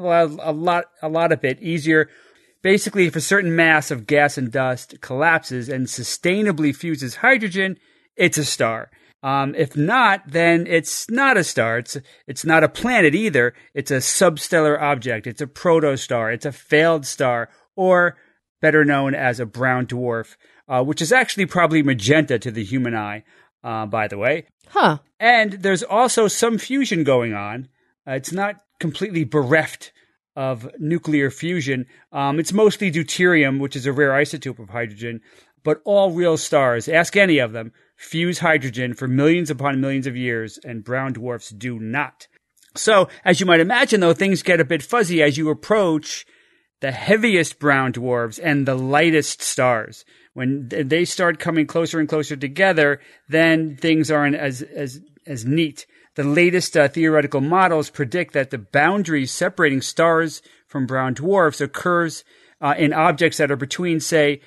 of bit easier. Basically, if a certain mass of gas and dust collapses and sustainably fuses hydrogen, it's a star. If not, then it's not a star. It's not a planet either. It's a substellar object. It's a protostar. It's a failed star, or better known as a brown dwarf, which is actually probably magenta to the human eye, by the way. Huh. And there's also some fusion going on. It's not completely bereft of nuclear fusion. It's mostly deuterium, which is a rare isotope of hydrogen. But all real stars, ask any of them, fuse hydrogen for millions upon millions of years, and brown dwarfs do not. So, as you might imagine, though, things get a bit fuzzy as you approach the heaviest brown dwarfs and the lightest stars. When they start coming closer and closer together, then things aren't as neat. The latest theoretical models predict that the boundary separating stars from brown dwarfs occurs in objects that are between, say,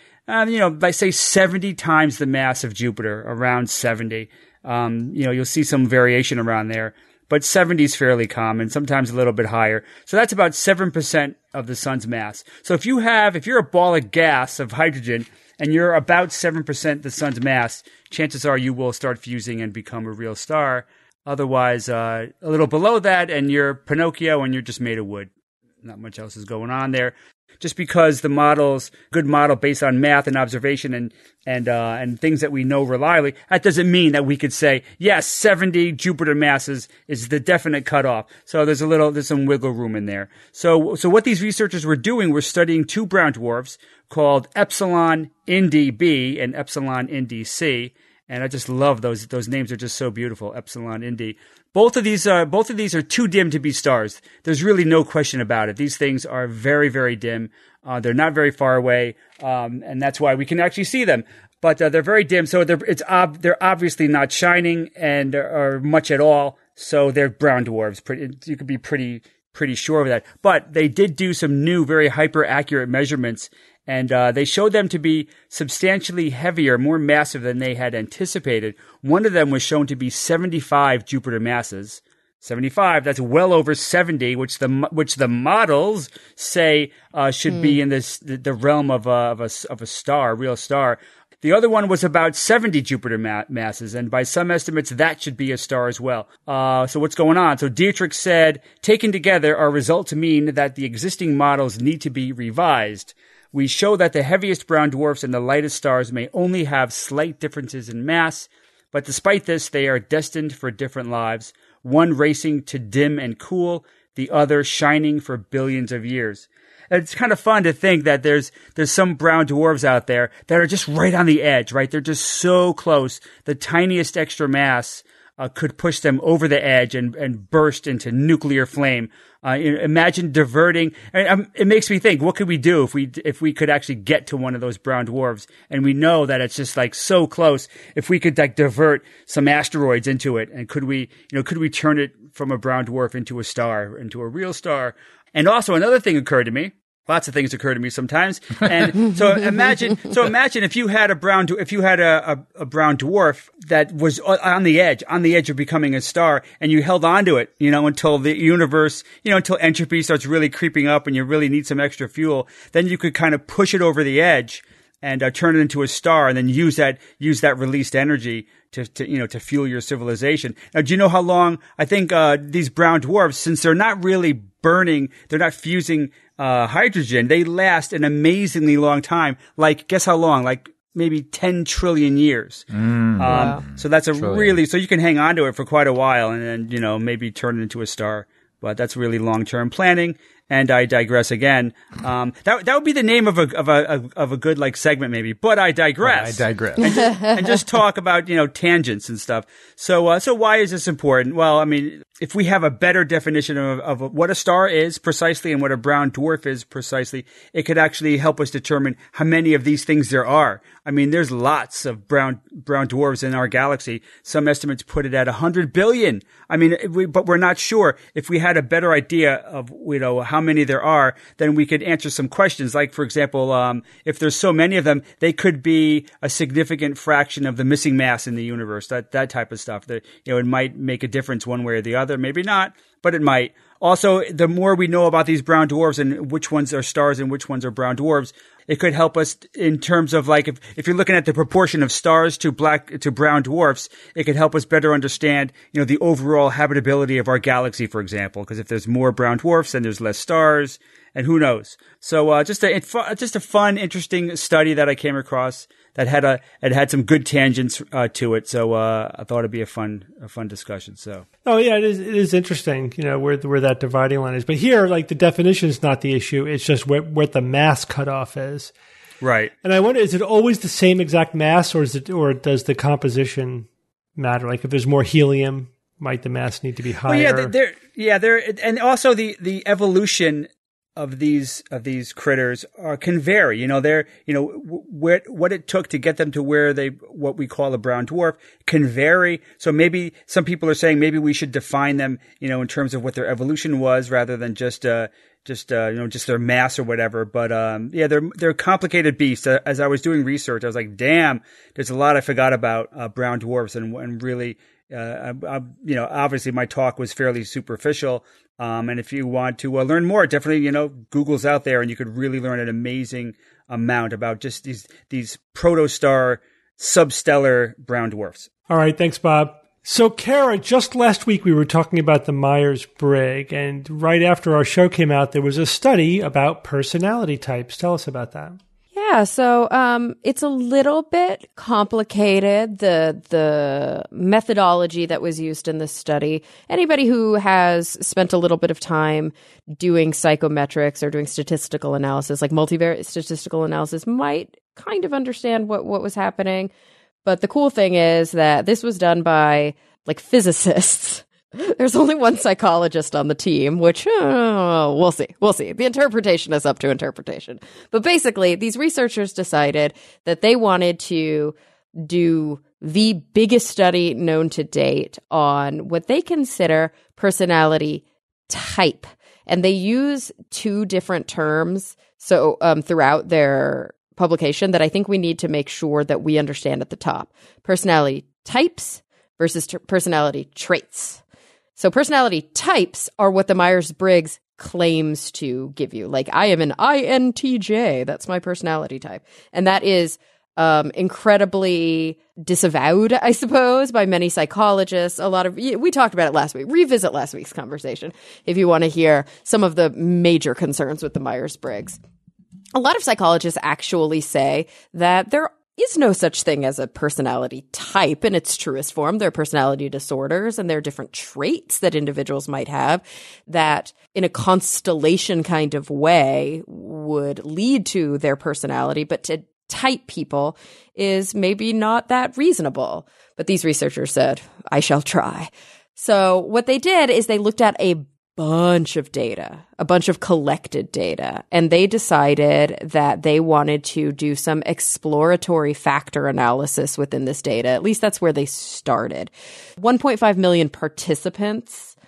70 times the mass of Jupiter, around 70. You'll see some variation around there, but 70 is fairly common, sometimes a little bit higher. So that's about 7% of the sun's mass. So if you're a ball of gas of hydrogen and you're about 7% the sun's mass, chances are you will start fusing and become a real star. Otherwise, a little below that, and you're Pinocchio, and you're just made of wood. Not much else is going on there. Just because the good model based on math and observation and things that we know reliably, that doesn't mean that we could say, yes, 70 Jupiter masses is the definite cutoff. So there's some wiggle room in there. So what these researchers were doing were studying two brown dwarfs called Epsilon Indi B and Epsilon Indi C. And I just love those. Those names are just so beautiful. Epsilon Indi. Both of these are too dim to be stars. There's really no question about it. These things are very, very dim. They're not very far away, and that's why we can actually see them. But they're very dim, so they're obviously not shining and or much at all. So they're brown dwarfs. You could be pretty sure of that. But they did do some new, very hyper accurate measurements. And they showed them to be substantially heavier, more massive than they had anticipated. One of them was shown to be 75 Jupiter masses. 75, that's well over 70, which the models say should be in the realm of a star, a real star. The other one was about 70 Jupiter masses, and by some estimates, that should be a star as well. So what's going on? So Dietrich said, taken together, our results mean that the existing models need to be revised. We show that the heaviest brown dwarfs and the lightest stars may only have slight differences in mass, but despite this, they are destined for different lives, one racing to dim and cool, the other shining for billions of years. It's kind of fun to think that there's some brown dwarfs out there that are just right on the edge, right? They're just so close. The tiniest extra mass could push them over the edge and burst into nuclear flame. Imagine diverting. It makes me think, what could we do if we could actually get to one of those brown dwarfs? And we know that it's just like so close. If we could like divert some asteroids into it, and could we turn it from a brown dwarf into a star, into a real star? And also another thing occurred to me. Lots of things occur to me sometimes. And so imagine if you had a brown dwarf that was on the edge of becoming a star, and you held on to it, until the universe, until entropy starts really creeping up and you really need some extra fuel, then you could kind of push it over the edge and turn it into a star, and then use that released energy to fuel your civilization. Now, do you know how long? I think these brown dwarfs, since they're not really burning, they're not fusing hydrogen, they last an amazingly long time. Like, guess how long? Like maybe 10 trillion years. Wow. So that's so you can hang on to it for quite a while, and then maybe turn it into a star. But that's really long-term planning. And I digress again. That would be the name of a good like segment maybe. But I digress. And just talk about tangents and stuff. So why is this important? Well, I mean, if we have a better definition of what a star is precisely and what a brown dwarf is precisely, it could actually help us determine how many of these things there are. I mean, there's lots of brown dwarfs in our galaxy. Some estimates put it at 100 billion. I mean, but we're not sure. If we had a better idea of how many there are, then we could answer some questions. Like, for example, if there's so many of them, they could be a significant fraction of the missing mass in the universe. That type of stuff. That it might make a difference one way or the other. Maybe not, but it might. Also, the more we know about these brown dwarfs and which ones are stars and which ones are brown dwarfs, it could help us in terms of like if you're looking at the proportion of stars to brown dwarfs, it could help us better understand the overall habitability of our galaxy, for example. Because if there's more brown dwarfs, then there's less stars, and who knows? So just a fun, interesting study that I came across that had some good tangents to it. So I thought it'd be a fun discussion. So it is interesting, where that dividing line is. But here, like, the definition is not the issue; it's just what the mass cutoff is. Right. And I wonder, is it always the same exact mass, or does the composition matter? Like, if there's more helium, might the mass need to be higher? Well, and also the evolution of these critters can vary. What it took to get them to what we call a brown dwarf can vary. So maybe some people are saying maybe we should define them, in terms of what their evolution was rather than just their mass or whatever. But they're complicated beasts. As I was doing research, I was like, damn, there's a lot I forgot about brown dwarfs, and really. Obviously my talk was fairly superficial. And if you want to learn more, definitely, Google's out there, and you could really learn an amazing amount about just these protostar substellar brown dwarfs. All right. Thanks, Bob. So, Kara, just last week we were talking about the Myers-Briggs, and right after our show came out, there was a study about personality types. Tell us about that. Yeah, so it's a little bit complicated, the methodology that was used in this study. Anybody who has spent a little bit of time doing psychometrics or doing statistical analysis, like multivariate statistical analysis, might kind of understand what was happening. But the cool thing is that this was done by like physicists. There's only one psychologist on the team, which we'll see. The interpretation is up to interpretation. But basically, these researchers decided that they wanted to do the biggest study known to date on what they consider personality type. And they use two different terms throughout their publication that I think we need to make sure that we understand at the top. Personality types versus personality traits. So personality types are what the Myers-Briggs claims to give you. Like, I am an INTJ. That's my personality type. And that is incredibly disavowed, I suppose, by many psychologists. We talked about it last week. Revisit last week's conversation if you want to hear some of the major concerns with the Myers-Briggs. A lot of psychologists actually say that there is no such thing as a personality type in its truest form. There are personality disorders, and there are different traits that individuals might have that in a constellation kind of way would lead to their personality, but to type people is maybe not that reasonable. But these researchers said, I shall try. So what they did is they looked at a bunch of data, a bunch of collected data, and they decided that they wanted to do some exploratory factor analysis within this data. At least that's where they started. 1.5 million participants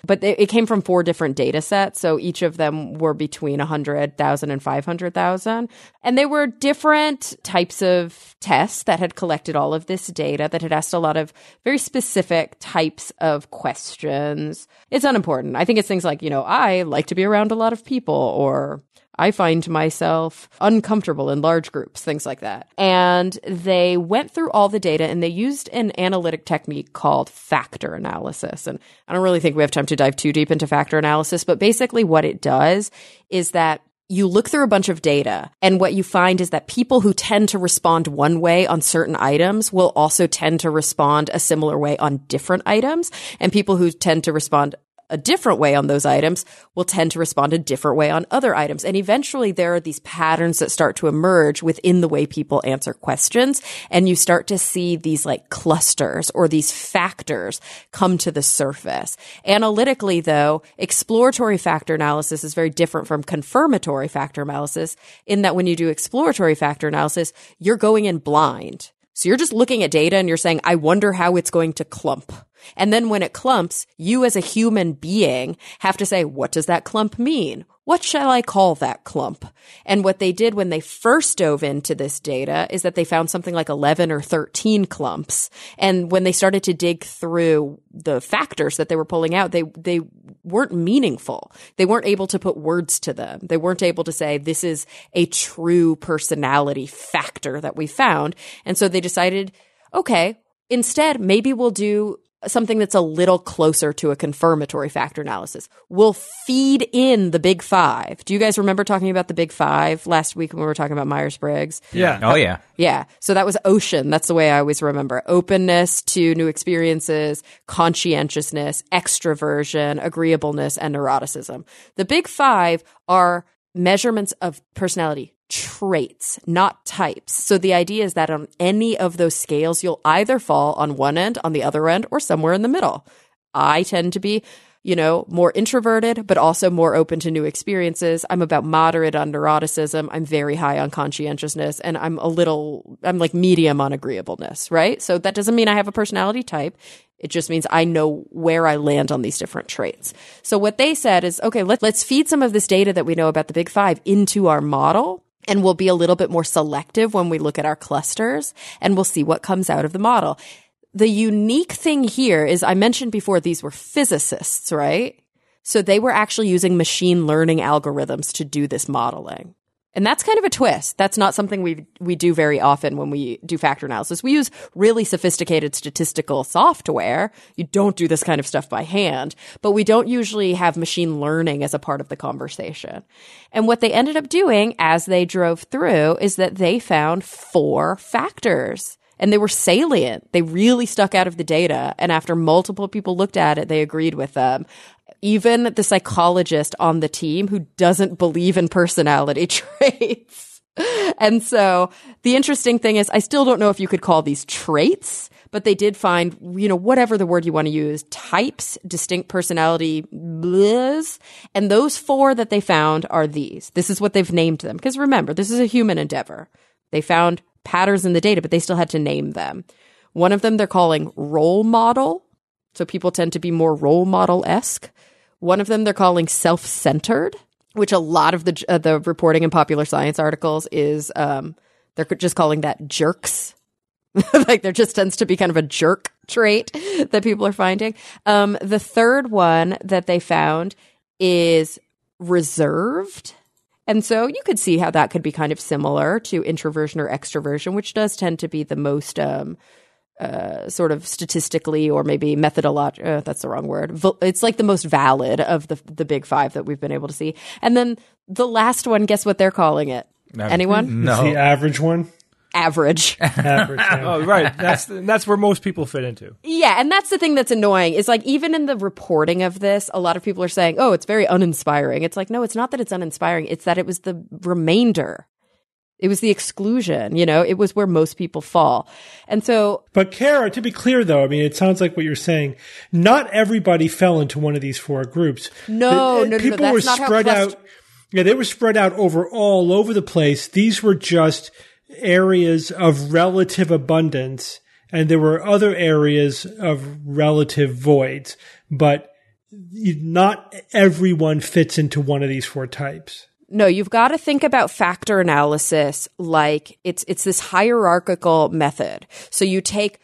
But it came from 4 different data sets. So each of them were between 100,000 and 500,000. And they were different types of tests that had collected all of this data, that had asked a lot of very specific types of questions. It's unimportant. I think it's things like, I like to be around a lot of people, or I find myself uncomfortable in large groups, things like that. And they went through all the data and they used an analytic technique called factor analysis. And I don't really think we have time to dive too deep into factor analysis, but basically what it does is that you look through a bunch of data, and what you find is that people who tend to respond one way on certain items will also tend to respond a similar way on different items. And people who tend to respond a different way on those items will tend to respond a different way on other items. And eventually there are these patterns that start to emerge within the way people answer questions. And you start to see these like clusters or these factors come to the surface. Analytically, though, exploratory factor analysis is very different from confirmatory factor analysis in that when you do exploratory factor analysis, you're going in blind. So you're just looking at data and you're saying, I wonder how it's going to clump. And then when it clumps, you as a human being have to say, what does that clump mean? What shall I call that clump? And what they did when they first dove into this data is that they found something like 11 or 13 clumps. And when they started to dig through the factors that they were pulling out, they weren't meaningful. They weren't able to put words to them. They weren't able to say, this is a true personality factor that we found. And so they decided, okay, instead, maybe we'll do something that's a little closer to a confirmatory factor analysis. We'll feed in the big 5. Do you guys remember talking about the big 5 last week when we were talking about Myers-Briggs? Yeah. Oh, yeah. Yeah. So that was OCEAN. That's the way I always remember. Openness to new experiences, conscientiousness, extroversion, agreeableness, and neuroticism. The big 5 are measurements of personality traits, not types. So the idea is that on any of those scales, you'll either fall on one end, on the other end, or somewhere in the middle. I tend to be, more introverted, but also more open to new experiences. I'm about moderate on neuroticism. I'm very high on conscientiousness, and I'm like medium on agreeableness, right? So that doesn't mean I have a personality type. It just means I know where I land on these different traits. So what they said is, okay, let's feed some of this data that we know about the big 5 into our model. And we'll be a little bit more selective when we look at our clusters, and we'll see what comes out of the model. The unique thing here is I mentioned before these were physicists, right? So they were actually using machine learning algorithms to do this modeling. And that's kind of a twist. That's not something we do very often when we do factor analysis. We use really sophisticated statistical software. You don't do this kind of stuff by hand, but we don't usually have machine learning as a part of the conversation. And what they ended up doing as they drove through is that they found 4 factors. And they were salient. They really stuck out of the data. And after multiple people looked at it, they agreed with them. Even the psychologist on the team who doesn't believe in personality traits. And so the interesting thing is I still don't know if you could call these traits, but they did find, whatever the word you want to use, types, distinct personality, blahs. And those 4 that they found are these. This is what they've named them. Because remember, this is a human endeavor. They found patterns in the data, but they still had to name them. One of them they're calling role model. So people tend to be more role model-esque. One of them they're calling self-centered, which a lot of the reporting in Popular Science articles is they're just calling that jerks. Like there just tends to be kind of a jerk trait that people are finding. The third one that they found is reserved. And so you could see how that could be kind of similar to introversion or extroversion, which does tend to be the most sort of statistically or maybe methodological, that's the wrong word. It's like the most valid of the big 5 that we've been able to see. And then the last one, guess what they're calling it? Anyone? No. The average one? Average. Average. Oh, right. That's where most people fit into. Yeah, and that's the thing that's annoying. Is like even in the reporting of this, a lot of people are saying, "Oh, it's very uninspiring." It's like, no, it's not that it's uninspiring. It's that it was the remainder. It was the exclusion, it was where most people fall. And so. But Kara, to be clear though, I mean, it sounds like what you're saying, not everybody fell into one of these 4 groups. No, people that's were not spread out. Yeah, they were spread out all over the place. These were just areas of relative abundance, and there were other areas of relative voids. But not everyone fits into one of these 4 types. No, you've got to think about factor analysis like it's this hierarchical method. So you take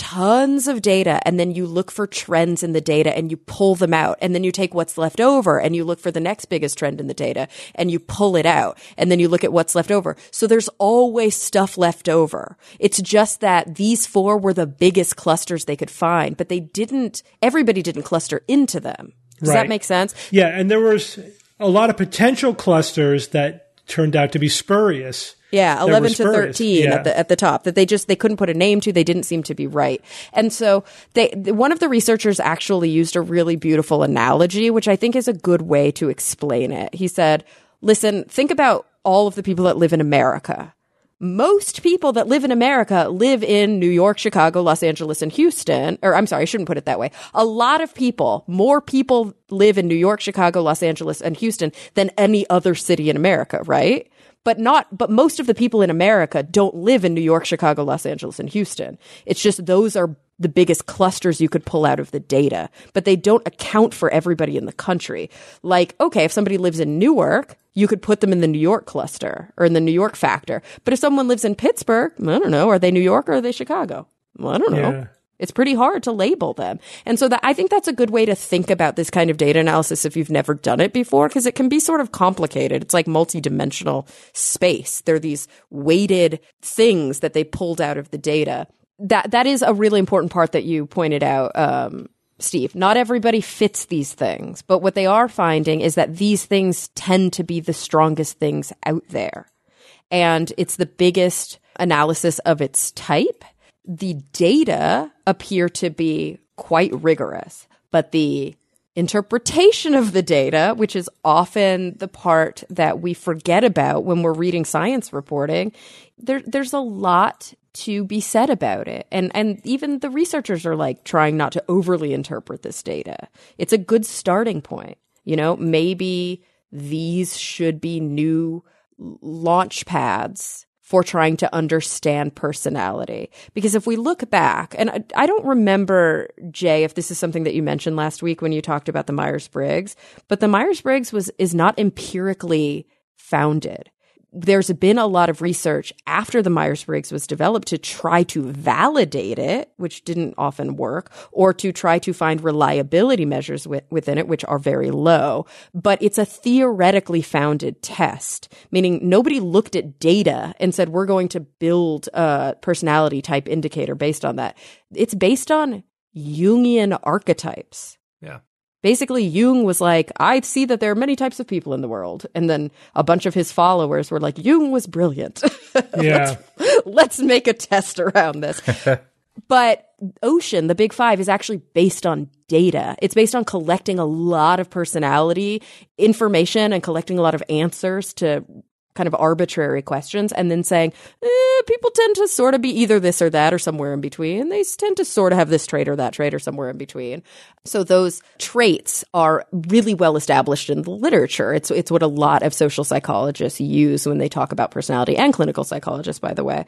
tons of data and then you look for trends in the data and you pull them out, and then you take what's left over and you look for the next biggest trend in the data and you pull it out, and then you look at what's left over. So there's always stuff left over. It's just that these 4 were the biggest clusters they could find, but everybody didn't cluster into them. Does that make sense? Yeah, and there was a lot of potential clusters that turned out to be spurious. Yeah, 11 to 13 at the top that they couldn't put a name to. They didn't seem to be right. And so one of the researchers actually used a really beautiful analogy, which I think is a good way to explain it. He said, listen, think about all of the people that live in America. Most people that live in America live in New York, Chicago, Los Angeles, and Houston. Or I'm sorry, I shouldn't put it that way. A lot of people, more people live in New York, Chicago, Los Angeles, and Houston than any other city in America, right? But most of the people in America don't live in New York, Chicago, Los Angeles, and Houston. It's just those are the biggest clusters you could pull out of the data, but they don't account for everybody in the country. Like, okay, if somebody lives in Newark, you could put them in the New York cluster or in the New York factor. But if someone lives in Pittsburgh, I don't know, are they New York or are they Chicago? Well, I don't know. Yeah. It's pretty hard to label them. And so I think that's a good way to think about this kind of data analysis if you've never done it before, because it can be sort of complicated. It's like multidimensional space. They're these weighted things that they pulled out of the data. That is a really important part that you pointed out, Steve. Not everybody fits these things, but what they are finding is that these things tend to be the strongest things out there. And it's the biggest analysis of its type. The data appear to be quite rigorous, but the interpretation of the data, which is often the part that we forget about when we're reading science reporting, there's a lot to be said about it. And even the researchers are like trying not to overly interpret this data. It's a good starting point. You know, maybe these should be new launch pads for trying to understand personality. Because if we look back, and I don't remember, Jay, if this is something that you mentioned last week when you talked about the Myers-Briggs, but the Myers-Briggs is not empirically founded. There's been a lot of research after the Myers-Briggs was developed to try to validate it, which didn't often work, or to try to find reliability measures within it, which are very low. But it's a theoretically founded test, meaning nobody looked at data and said, we're going to build a personality type indicator based on that. It's based on Jungian archetypes. Yeah. Basically, Jung was like, I see that there are many types of people in the world. And then a bunch of his followers were like, Jung was brilliant. Yeah. let's make a test around this. But Ocean, the Big Five, is actually based on data. It's based on collecting a lot of personality information and collecting a lot of answers to kind of arbitrary questions, and then saying, people tend to sort of be either this or that or somewhere in between. They tend to sort of have this trait or that trait or somewhere in between. So those traits are really well established in the literature. It's what a lot of social psychologists use when they talk about personality, and clinical psychologists, by the way,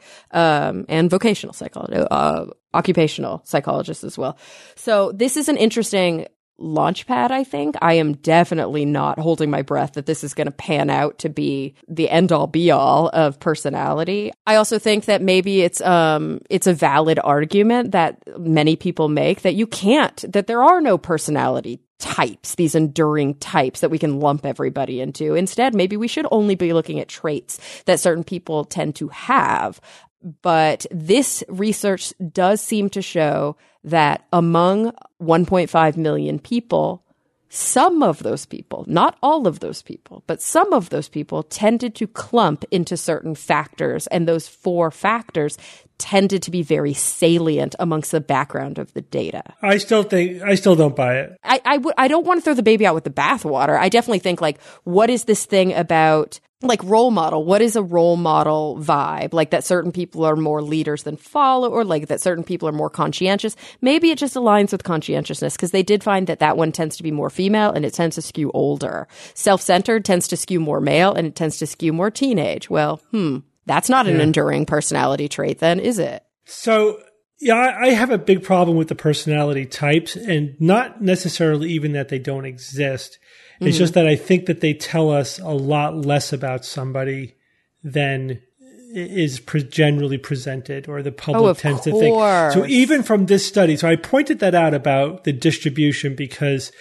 and vocational psychologists, occupational psychologists as well. So this is an interesting launchpad, I think. I am definitely not holding my breath that this is going to pan out to be the end-all be-all of personality. I also think that maybe it's a valid argument that many people make that there are no personality types, these enduring types that we can lump everybody into. Instead, maybe we should only be looking at traits that certain people tend to have. But this research does seem to show that among 1.5 million people, some of those people, not all of those people, but some of those people tended to clump into certain factors. And those 4 factors tended to be very salient amongst the background of the data. I still don't buy it. I don't want to throw the baby out with the bathwater. I definitely think, like, what is this thing about, like, role model? What is a role model vibe? Like, that certain people are more leaders than follow, or like that certain people are more conscientious. Maybe it just aligns with conscientiousness, because they did find that one tends to be more female and it tends to skew older. Self-centered tends to skew more male and it tends to skew more teenage. Well, that's not an enduring personality trait then, is it? So Yeah, I have a big problem with the personality types, and not necessarily even that they don't exist. It's just that I think that they tell us a lot less about somebody than is generally presented, or the public tends to think. So even from this study, so I pointed that out about the distribution because,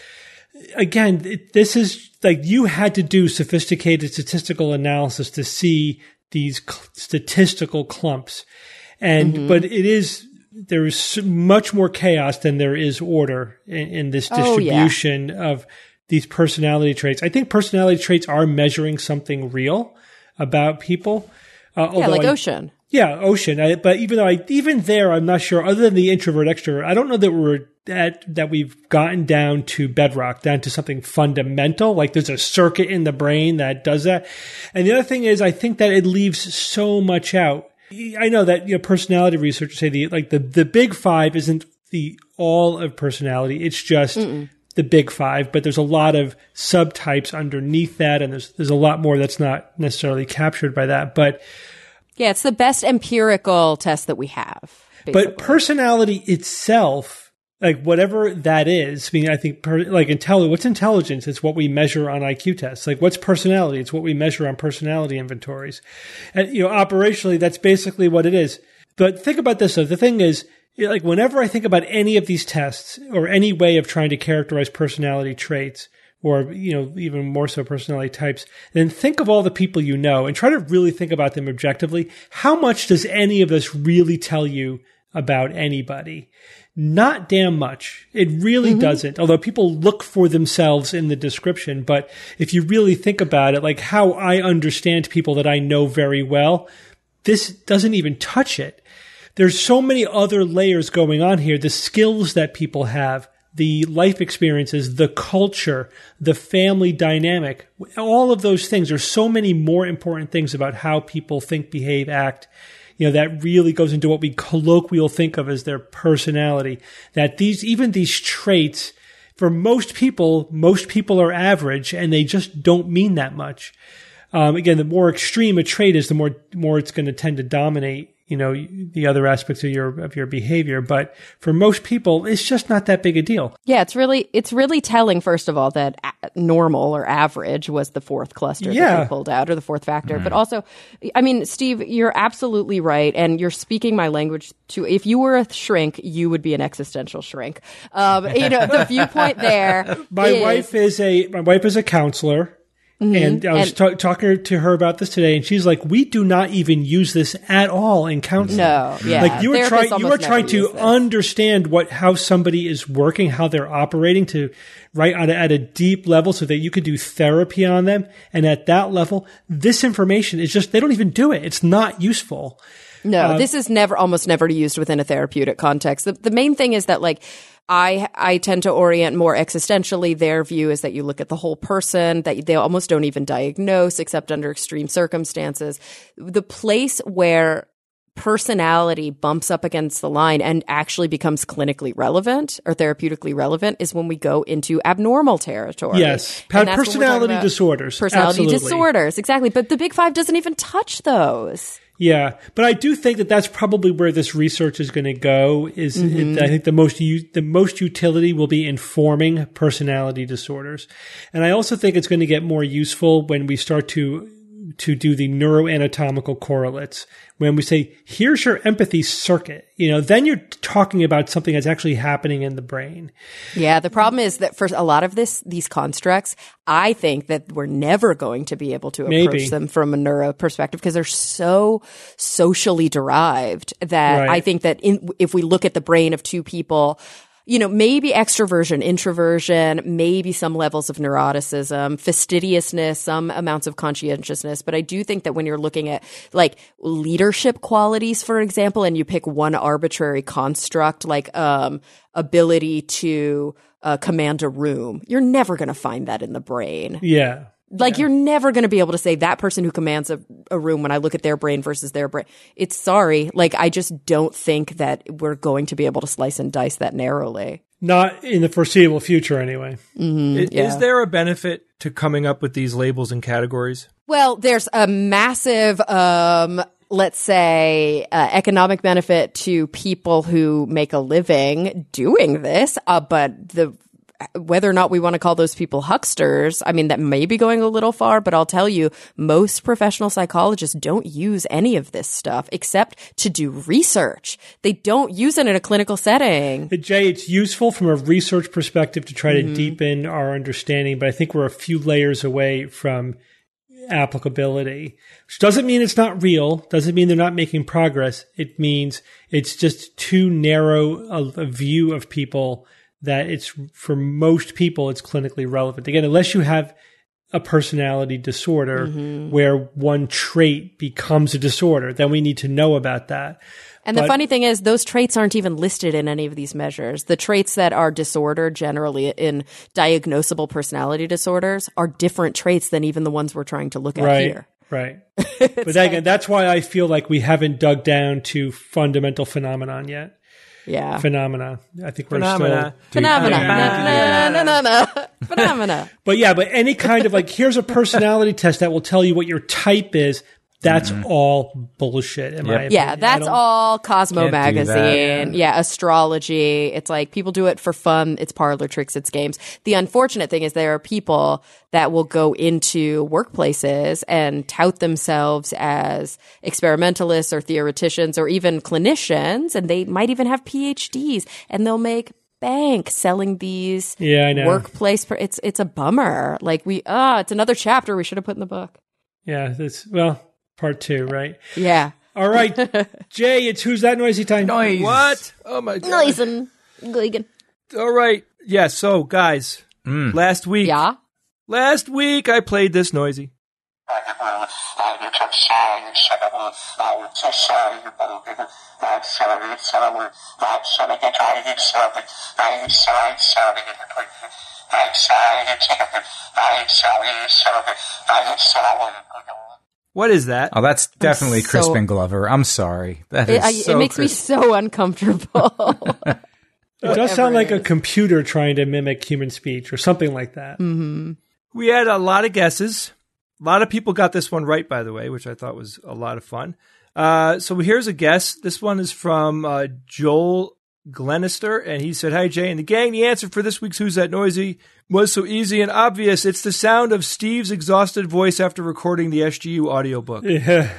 again, this is like you had to do sophisticated statistical analysis to see these statistical clumps. And, but there is much more chaos than there is order in this distribution of these personality traits. I think personality traits are measuring something real about people. Like Ocean. Yeah, Ocean. But even there, I'm not sure. Other than the introvert extrovert, I don't know that that we've gotten down to bedrock, down to something fundamental. Like there's a circuit in the brain that does that. And the other thing is, I think that it leaves so much out. I know that personality researchers say the big five isn't the all of personality. It's just the big five, but there's a lot of subtypes underneath that, and there's a lot more that's not necessarily captured by that. But yeah, it's the best empirical test that we have. Basically. But personality itself, like whatever that is, I mean, I think what's intelligence? It's what we measure on IQ tests. Like what's personality? It's what we measure on personality inventories. And operationally, that's basically what it is. But think about this though. The thing is, like whenever I think about any of these tests or any way of trying to characterize personality traits, or even more so personality types, then think of all the people you know and try to really think about them objectively. How much does any of this really tell you about anybody? Not damn much. It really doesn't. Although people look for themselves in the description, but if you really think about it, like how I understand people that I know very well, this doesn't even touch it. There's so many other layers going on here. The skills that people have, the life experiences, the culture, the family dynamic, all of those things. There's so many more important things about how people think, behave, act, that really goes into what we colloquially think of as their personality. That these traits, for most people are average, and they just don't mean that much. Again, the more extreme a trait is, the more it's going to tend to dominate the other aspects of your behavior. But for most people, it's just not that big a deal. Yeah, it's really telling, first of all, that normal or average was the fourth cluster that they pulled out, or the fourth factor. But also, I mean, Steve, you're absolutely right. And you're speaking my language too. If you were a shrink, you would be an existential shrink. The viewpoint there. My wife is a counselor. And I was talking to her about this today, and she's like, "We do not even use this at all in counseling." No, yeah. Like you are trying to understand how somebody is working, how they're operating at a deep level, so that you could do therapy on them. And at that level, this information is just, they don't even do it. It's not useful. No, this is almost never used within a therapeutic context. The main thing is that I tend to orient more existentially. Their view is that you look at the whole person, that they almost don't even diagnose except under extreme circumstances. The place where personality bumps up against the line and actually becomes clinically relevant or therapeutically relevant is when we go into abnormal territory. Yes. Personality disorders. Personality disorders, exactly. But the Big Five doesn't even touch those. Yeah, but I do think that that's probably where this research is going to go. I think the most utility will be informing personality disorders, and I also think it's going to get more useful when we start to do the neuroanatomical correlates. When we say, here's your empathy circuit, then you're talking about something that's actually happening in the brain. Yeah, the problem is that for a lot of these constructs, I think that we're never going to be able to approach them from a neuro perspective because they're so socially derived that I think that if we look at the brain of two people, maybe extroversion, introversion, maybe some levels of neuroticism, fastidiousness, some amounts of conscientiousness. But I do think that when you're looking at leadership qualities, for example, and you pick one arbitrary construct like ability to command a room, you're never going to find that in the brain. Yeah. You're never going to be able to say that person who commands a room when I look at their brain versus their brain. It's sorry. I just don't think that we're going to be able to slice and dice that narrowly. Not in the foreseeable future, anyway. Is there a benefit to coming up with these labels and categories? Well, there's a massive let's say, economic benefit to people who make a living doing this, but whether or not we want to call those people hucksters, I mean, that may be going a little far, but I'll tell you, most professional psychologists don't use any of this stuff except to do research. They don't use it in a clinical setting. Jay, it's useful from a research perspective to try to deepen our understanding, but I think we're a few layers away from applicability, which doesn't mean it's not real, doesn't mean they're not making progress. It means it's just too narrow a view of people that it's, for most people, it's clinically relevant. Again, unless you have a personality disorder where one trait becomes a disorder, then we need to know about that. And the funny thing is, those traits aren't even listed in any of these measures. The traits that are disordered generally in diagnosable personality disorders are different traits than even the ones we're trying to look at here. Right. But again, that's why I feel like we haven't dug down to fundamental phenomenon yet. Yeah. Phenomena. I think we're Phenomena. But any kind of here's a personality test that will tell you what your type is. That's all bullshit, in my opinion. Yeah, that's all Cosmo magazine. Yeah, astrology. It's like people do it for fun. It's parlor tricks. It's games. The unfortunate thing is there are people that will go into workplaces and tout themselves as experimentalists or theoreticians or even clinicians, and they might even have PhDs, and they'll make bank selling these workplace. It's a bummer. It's another chapter we should have put in the book. Yeah, Part 2, right? Yeah. All right, Jay, it's Who's That Noisy time. Noise. What? Oh, my God. Noisen. All right. Yeah, so, guys, last week. Yeah? Last week, I played this noisy. What is that? Oh, that's definitely Crispin Glover. I'm sorry. It makes me so uncomfortable. It does sound like a computer trying to mimic human speech or something like that. Mm-hmm. We had a lot of guesses. A lot of people got this one right, by the way, which I thought was a lot of fun. So here's a guess. This one is from Joel Glenister, and he said, "Hi, Jay and the gang. The answer for this week's Who's That Noisy was so easy and obvious. It's the sound of Steve's exhausted voice after recording the SGU audiobook." Yeah.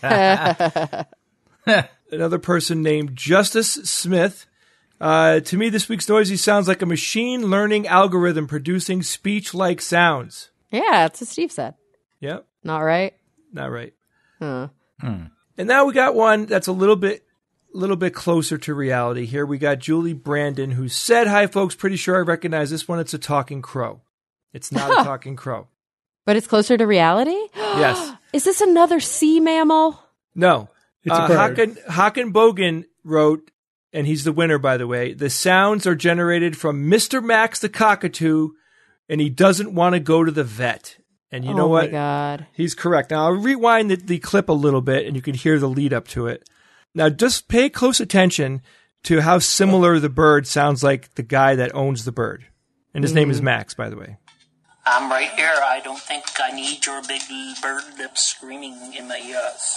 Another person named Justice Smith. To me, this week's noisy sounds like a machine learning algorithm producing speech-like sounds. Yeah, that's what Steve said. Yep. Not right? Not right. Huh. And now we got one that's a little bit closer to reality. Here we got Julie Brandon, who said, "Hi, folks. Pretty sure I recognize this one. It's a talking crow." It's not a talking crow. But it's closer to reality? Yes. Is this another sea mammal? No. It's a bird. Hakan Bogan wrote, and he's the winner, by the way, "The sounds are generated from Mr. Max the cockatoo, and he doesn't want to go to the vet." And you know what? Oh, my God. He's correct. Now, I'll rewind the clip a little bit, and you can hear the lead up to it. Now, just pay close attention to how similar the bird sounds like the guy that owns the bird. And his name is Max, by the way. "I'm right here. I don't think I need your big bird that's screaming in my ears.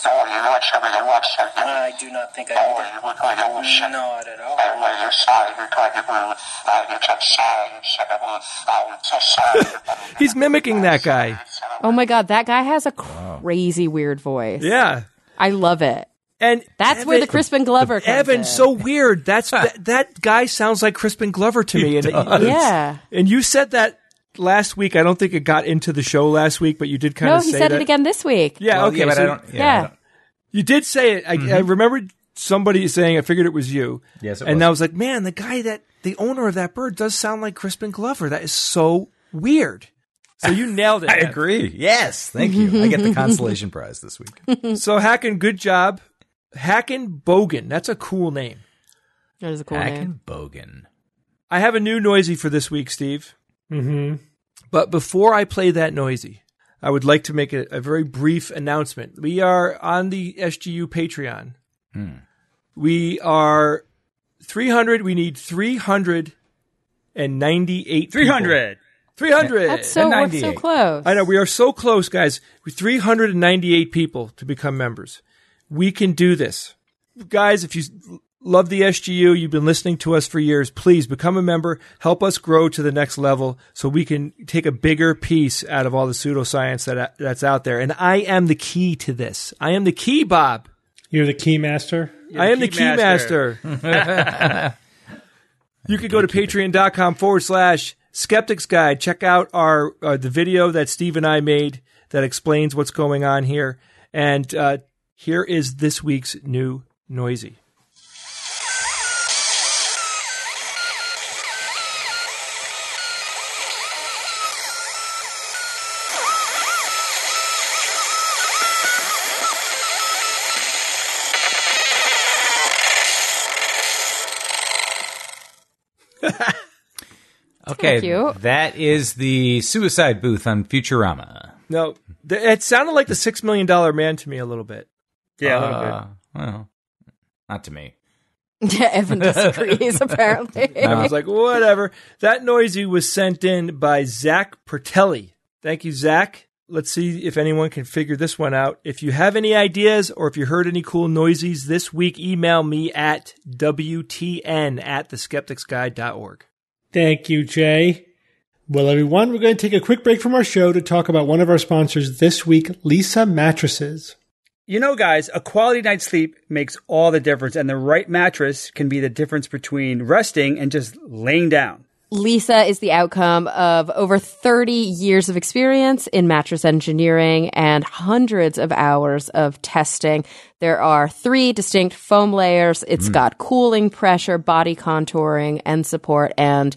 I do not think I need it. Not at all." He's mimicking that guy. Oh, my God. That guy has a crazy weird voice. Yeah. I love it. And that's where the Crispin Glover comes Evan's in. so weird. That guy sounds like Crispin Glover to me. Yeah. And you said that last week. I don't think it got into the show last week, but you did kind of say that. No, he said it again this week. Yeah, well, okay. Yeah, but so I don't, yeah. You did say it. I remembered somebody saying, I figured it was you. Yes, it was. And I was like, man, the owner of that bird does sound like Crispin Glover. That is so weird. So you nailed it. I agree. Yes. Thank you. I get the consolation prize this week. So Hakan, good job. Hakan Bogan. That's a cool name. That is a cool name. Hakan Bogan. I have a new noisy for this week, Steve. Mm-hmm. But before I play that noisy, I would like to make a very brief announcement. We are on the SGU Patreon. We are 300. We need 398 300. 300. We're so close. I know. We are so close, guys. 398 people to become members. We can do this. Guys, if you love the SGU, you've been listening to us for years, please become a member, help us grow to the next level so we can take a bigger piece out of all the pseudoscience that's out there. And I am the key to this. I am the key, Bob. You're the key master? I am the key master. You could go to patreon.com/Skeptics Guide. Check out the video that Steve and I made that explains what's going on here. And here is this week's new Noisy. Okay, that is the suicide booth on Futurama. No, it sounded like the $6 Million Man to me a little bit. Yeah, a little bit. Well, not to me. Evan disagrees, apparently. I was like, whatever. That Noisy was sent in by Zach Pertelli. Thank you, Zach. Let's see if anyone can figure this one out. If you have any ideas or if you heard any cool Noisies this week, email me at WTN@theskepticsguide.org. Thank you, Jay. Well, everyone, we're going to take a quick break from our show to talk about one of our sponsors this week, Leesa Mattresses. You know, guys, a quality night's sleep makes all the difference, and the right mattress can be the difference between resting and just laying down. Leesa is the outcome of over 30 years of experience in mattress engineering and hundreds of hours of testing. There are 3 distinct foam layers. It's got cooling, pressure, body contouring, and support, and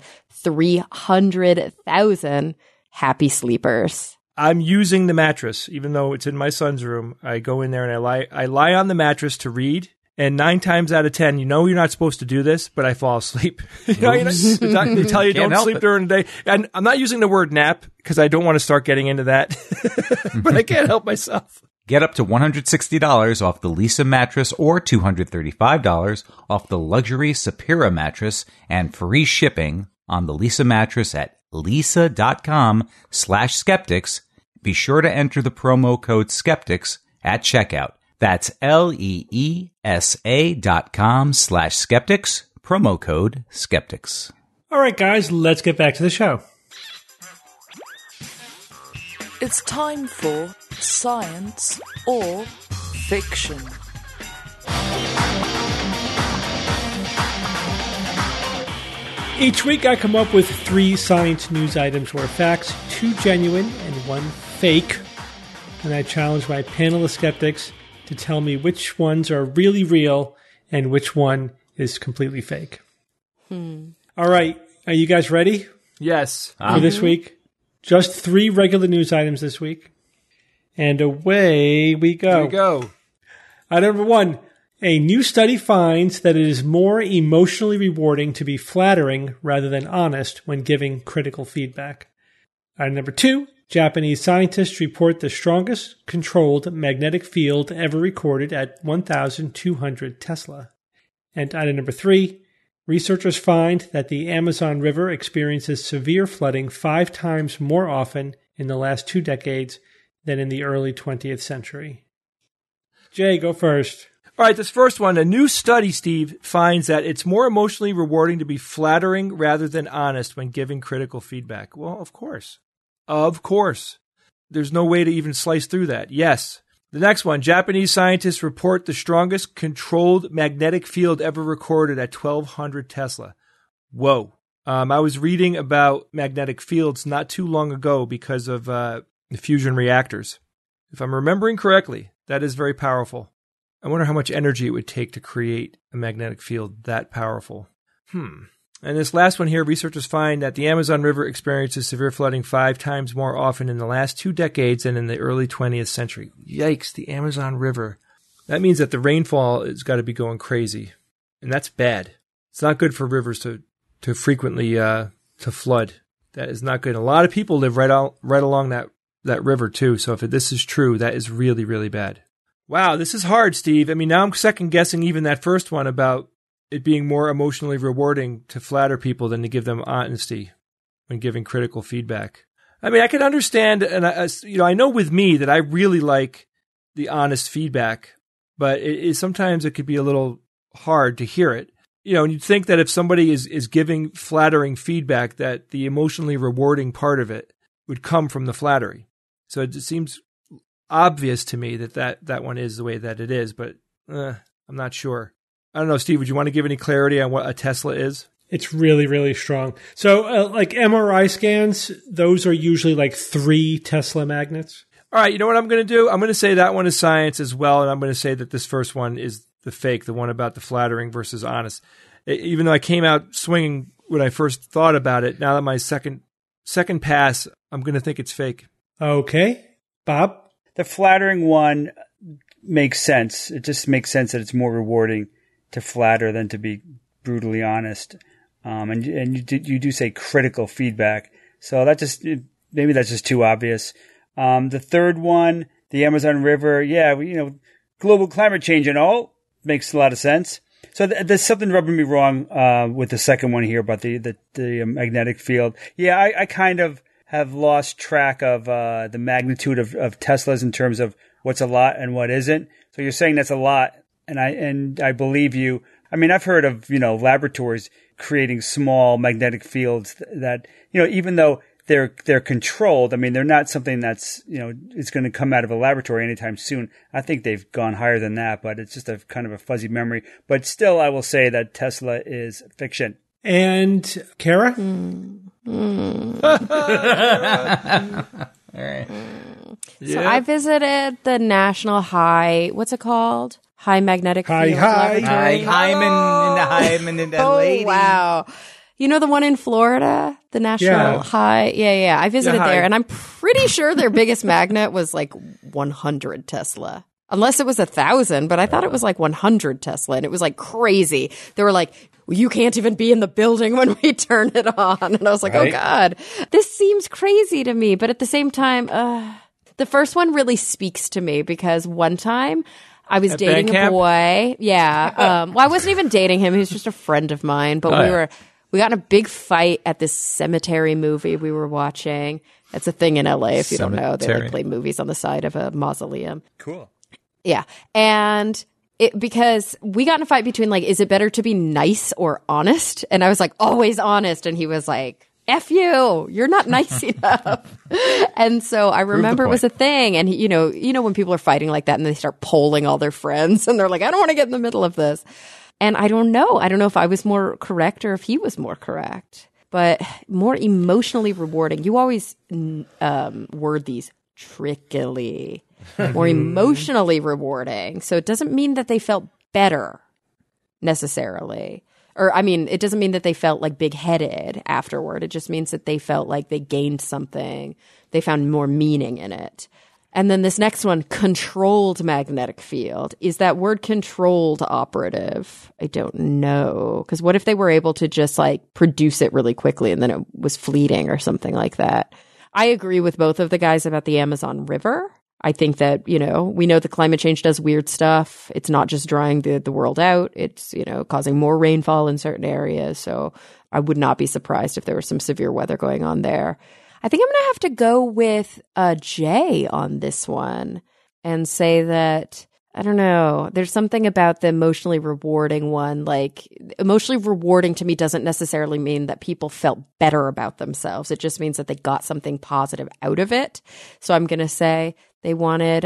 300,000 happy sleepers. I'm using the mattress, even though it's in my son's room. I go in there and I lie on the mattress to read. And 9 times out of 10, you know you're not supposed to do this, but I fall asleep. They tell you don't sleep during the day. And I'm not using the word nap because I don't want to start getting into that. But I can't help myself. Get up to $160 off the Leesa mattress or $235 off the luxury Sapira mattress and free shipping on the Leesa mattress at leesa.com/skeptics. Be sure to enter the promo code skeptics at checkout. That's LEESA.com/skeptics, promo code skeptics. All right, guys, let's get back to the show. It's time for Science or Fiction. Each week I come up with 3 science news items or facts, 2 genuine and 1 fake. And I challenge my panel of skeptics to tell me which ones are really real and which one is completely fake. All right. Are you guys ready? Yes. For this week? Just 3 regular news items this week. And away we go. Here we go. Item number 1. A new study finds that it is more emotionally rewarding to be flattering rather than honest when giving critical feedback. Item number 2. Japanese scientists report the strongest controlled magnetic field ever recorded at 1,200 Tesla. And item number 3, researchers find that the Amazon River experiences severe flooding 5 times more often in the last 2 decades than in the early 20th century. Jay, go first. All right, this first one, a new study, Steve, finds that it's more emotionally rewarding to be flattering rather than honest when giving critical feedback. Well, of course. Of course. There's no way to even slice through that. Yes. The next one, Japanese scientists report the strongest controlled magnetic field ever recorded at 1,200 Tesla. Whoa. I was reading about magnetic fields not too long ago because of the fusion reactors. If I'm remembering correctly, that is very powerful. I wonder how much energy it would take to create a magnetic field that powerful. And this last one here, researchers find that the Amazon River experiences severe flooding 5 times more often in the last 2 decades than in the early 20th century. Yikes, the Amazon River. That means that the rainfall has got to be going crazy. And that's bad. It's not good for rivers to frequently to flood. That is not good. A lot of people live right along that river too. So if this is true, that is really, really bad. Wow, this is hard, Steve. I mean, now I'm second guessing even that first one about it being more emotionally rewarding to flatter people than to give them honesty when giving critical feedback. I mean, I can understand, and I know with me that I really like the honest feedback. but sometimes it could be a little hard to hear it. And you'd think that if somebody is giving flattering feedback, that the emotionally rewarding part of it would come from the flattery. So it just seems obvious to me that one is the way that it is, but I'm not sure. I don't know, Steve, would you want to give any clarity on what a Tesla is? It's really, really strong. So like MRI scans, those are usually like 3 Tesla magnets. All right, you know what I'm going to do? I'm going to say that one is science as well, and I'm going to say that this first one is the fake, the one about the flattering versus honest. Even though I came out swinging when I first thought about it, now that my second pass, I'm going to think it's fake. Okay. Bob? The flattering one makes sense. It just makes sense that it's more rewarding to flatter than to be brutally honest. And you do say critical feedback. So maybe that's just too obvious. The third one, the Amazon River, global climate change and all makes a lot of sense. So there's something rubbing me wrong with the second one here about the magnetic field. Yeah, I kind of have lost track of the magnitude of Teslas in terms of what's a lot and what isn't. So you're saying that's a lot, and I believe you. I mean, I've heard of laboratories creating small magnetic fields that even though they're controlled. I mean, they're not something that's, it's going to come out of a laboratory anytime soon. I think they've gone higher than that, but it's just a kind of a fuzzy memory. But still, I will say that Tesla is fiction. And Kara? All right. So I visited the National High, what's it called? High Magnetic Field Laboratory. Hyman and the lady. Oh, wow. You know the one in Florida? The National High? Yeah. I visited there, and I'm pretty sure their biggest magnet was like 100 Tesla. Unless it was 1,000, but I thought it was like 100 Tesla, and it was like crazy. They were like, well, you can't even be in the building when we turn it on. And I was like, oh, God, this seems crazy to me. But at the same time, the first one really speaks to me because one time I was dating a boy. Yeah. Well, I wasn't even dating him. He was just a friend of mine. But we got in a big fight at this cemetery movie we were watching. That's a thing in LA, if you don't know. They like play movies on the side of a mausoleum. Cool. Yeah. And because we got in a fight between like, is it better to be nice or honest? And I was like, always honest. And he was like, F you, you're not nice enough. And so I remember it was a thing. And you know, when people are fighting like that and they start polling all their friends and they're like, I don't want to get in the middle of this. And I don't know if I was more correct or if he was more correct, but more emotionally rewarding. You always word these trickily. More emotionally rewarding. So it doesn't mean that they felt better necessarily. Or, I mean, it doesn't mean that they felt like big-headed afterward. It just means that they felt like they gained something. They found more meaning in it. And then this next one, controlled magnetic field. Is that word controlled operative? I don't know. Because what if they were able to just like produce it really quickly and then it was fleeting or something like that? I agree with both of the guys about the Amazon River. I think that, we know that climate change does weird stuff. It's not just drying the world out. It's, causing more rainfall in certain areas. So I would not be surprised if there was some severe weather going on there. I think I'm going to have to go with Jay on this one and say that, I don't know, there's something about the emotionally rewarding one. Like, emotionally rewarding to me doesn't necessarily mean that people felt better about themselves. It just means that they got something positive out of it. So I'm going to say they wanted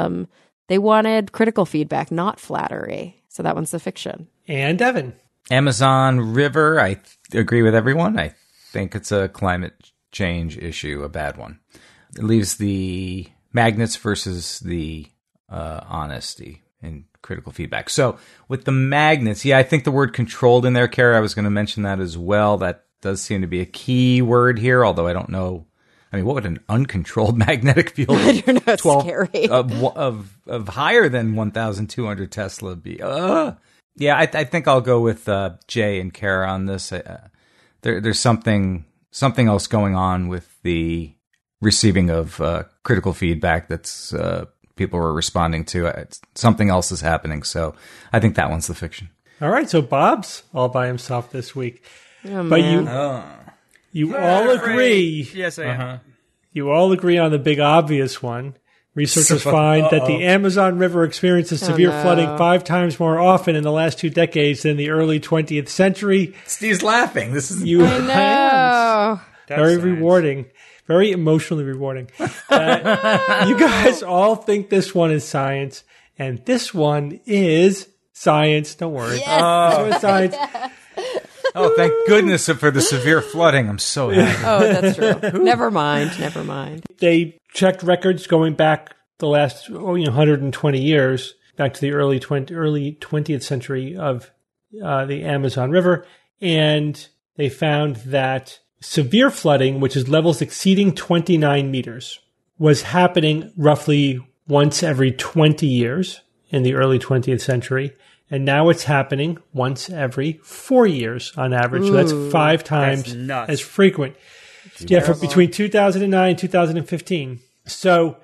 critical feedback, not flattery. So that one's the fiction. And Evan. Amazon River, I agree with everyone. I think it's a climate change issue, a bad one. It leaves the magnets versus the honesty and critical feedback. So with the magnets, I think the word controlled in there, Kara, I was going to mention that as well. That does seem to be a key word here, although I don't know. I mean, what would an uncontrolled magnetic field I don't know, it's scary. Of higher than 1,200 Tesla be? Yeah, I think I'll go with Jay and Kara on this. There's something else going on with the receiving of critical feedback that's people were responding to. Something else is happening, so I think that one's the fiction. All right, so Bob's all by himself this week. Oh, but you all agree. Yes, I am. You all agree on the big obvious one. Researchers find that the Amazon River experiences severe flooding 5 times more often in the last 2 decades than the early 20th century. Steve's laughing. This is I know. Very rewarding. Very emotionally rewarding. You guys all think this one is science, and this one is science. Don't worry. Yes. This one is science. Oh, thank goodness for the severe flooding. I'm so happy. Oh, that's true. Never mind. They checked records going back the last 120 years, back to the early 20th century of the Amazon River, and they found that severe flooding, which is levels exceeding 29 meters, was happening roughly once every 20 years in the early 20th century. And now it's happening once every 4 years on average. So that's 5 times as frequent. From between 2009 and 2015. So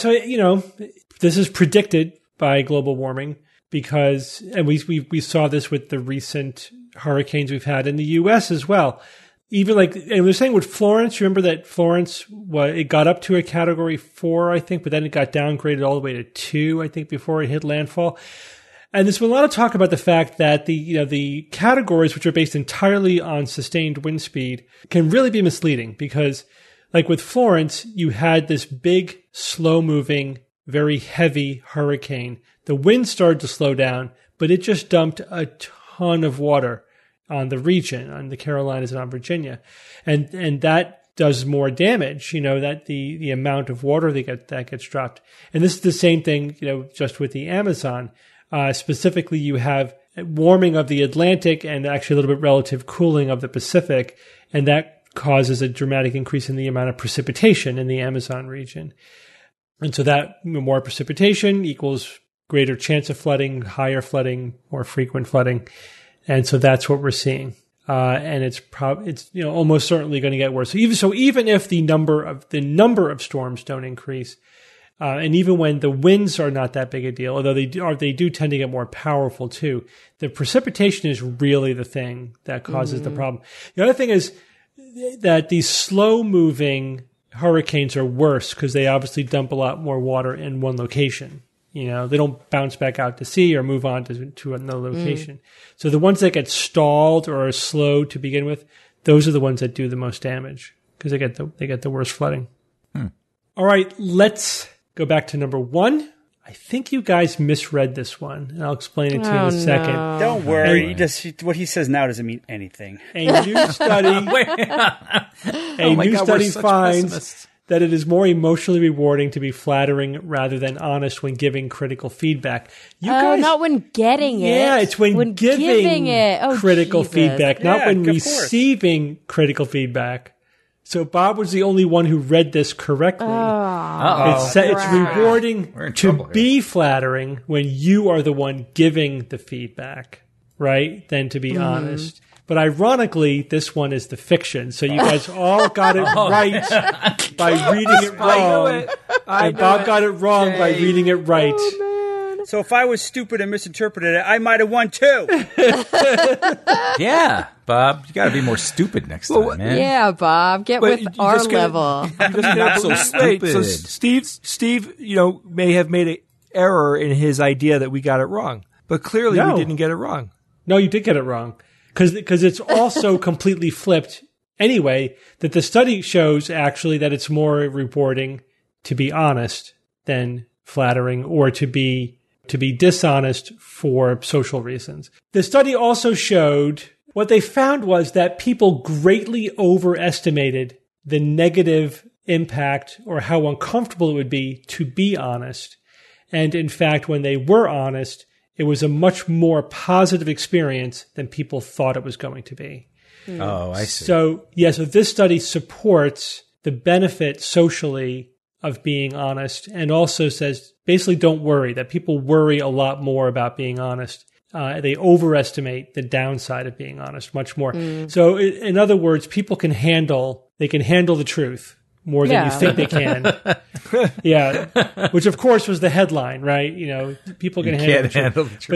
this is predicted by global warming because, and we saw this with the recent hurricanes we've had in the U.S. as well. Even and we're saying with Florence, remember that Florence, it got up to a category 4, I think, but then it got downgraded all the way to 2, I think, before it hit landfall. And there's been a lot of talk about the fact that the categories, which are based entirely on sustained wind speed, can really be misleading because, like with Florence, you had this big, slow-moving, very heavy hurricane. The wind started to slow down, but it just dumped a ton of water on the region, on the Carolinas and on Virginia, and that does more damage. That the amount of water that gets dropped, and this is the same thing. Just with the Amazon. Specifically, you have warming of the Atlantic and actually a little bit relative cooling of the Pacific, and that causes a dramatic increase in the amount of precipitation in the Amazon region. And so that more precipitation equals greater chance of flooding, higher flooding, more frequent flooding. And so that's what we're seeing. And it's almost certainly going to get worse. Even if the number of storms don't increase, and even when the winds are not that big a deal, although they do tend to get more powerful too, the precipitation is really the thing that causes the problem. The other thing is that these slow-moving hurricanes are worse because they obviously dump a lot more water in one location. They don't bounce back out to sea or move on to another location. So the ones that get stalled or are slow to begin with, those are the ones that do the most damage because they get the worst flooding. All right, let's go back to number 1. I think you guys misread this one, and I'll explain it to you in a second. No. Don't worry. What he says now doesn't mean anything. A new study, finds that it is more emotionally rewarding to be flattering rather than honest when giving critical feedback. You guys, not when getting it. Yeah, it's when giving it. Oh, critical Jesus. feedback, not when receiving critical feedback. So Bob was the only one who read this correctly. It's rewarding to be flattering when you are the one giving the feedback, right? Than to be honest. But ironically, this one is the fiction. So you guys all got it right by reading it wrong. And Bob got it wrong by reading it right. Oh, man. So if I was stupid and misinterpreted it, I might have won too. Yeah, Bob, you got to be more stupid next time, man. Yeah, Bob, get with our level. Not so stupid. So Steve, may have made an error in his idea that we got it wrong, but clearly we didn't get it wrong. No, you did get it wrong. Because it's also completely flipped anyway, that the study shows actually that it's more rewarding to be honest than flattering or to be dishonest for social reasons. The study also showed what they found was that people greatly overestimated the negative impact or how uncomfortable it would be to be honest. And in fact, when they were honest, it was a much more positive experience than people thought it was going to be. Oh, I see. So this study supports the benefit socially of being honest and also says, basically don't worry, that people worry a lot more about being honest. They overestimate the downside of being honest much more. So in other words, people can handle the truth more than you think they can. Yeah. Which of course was the headline, right? People can handle the truth.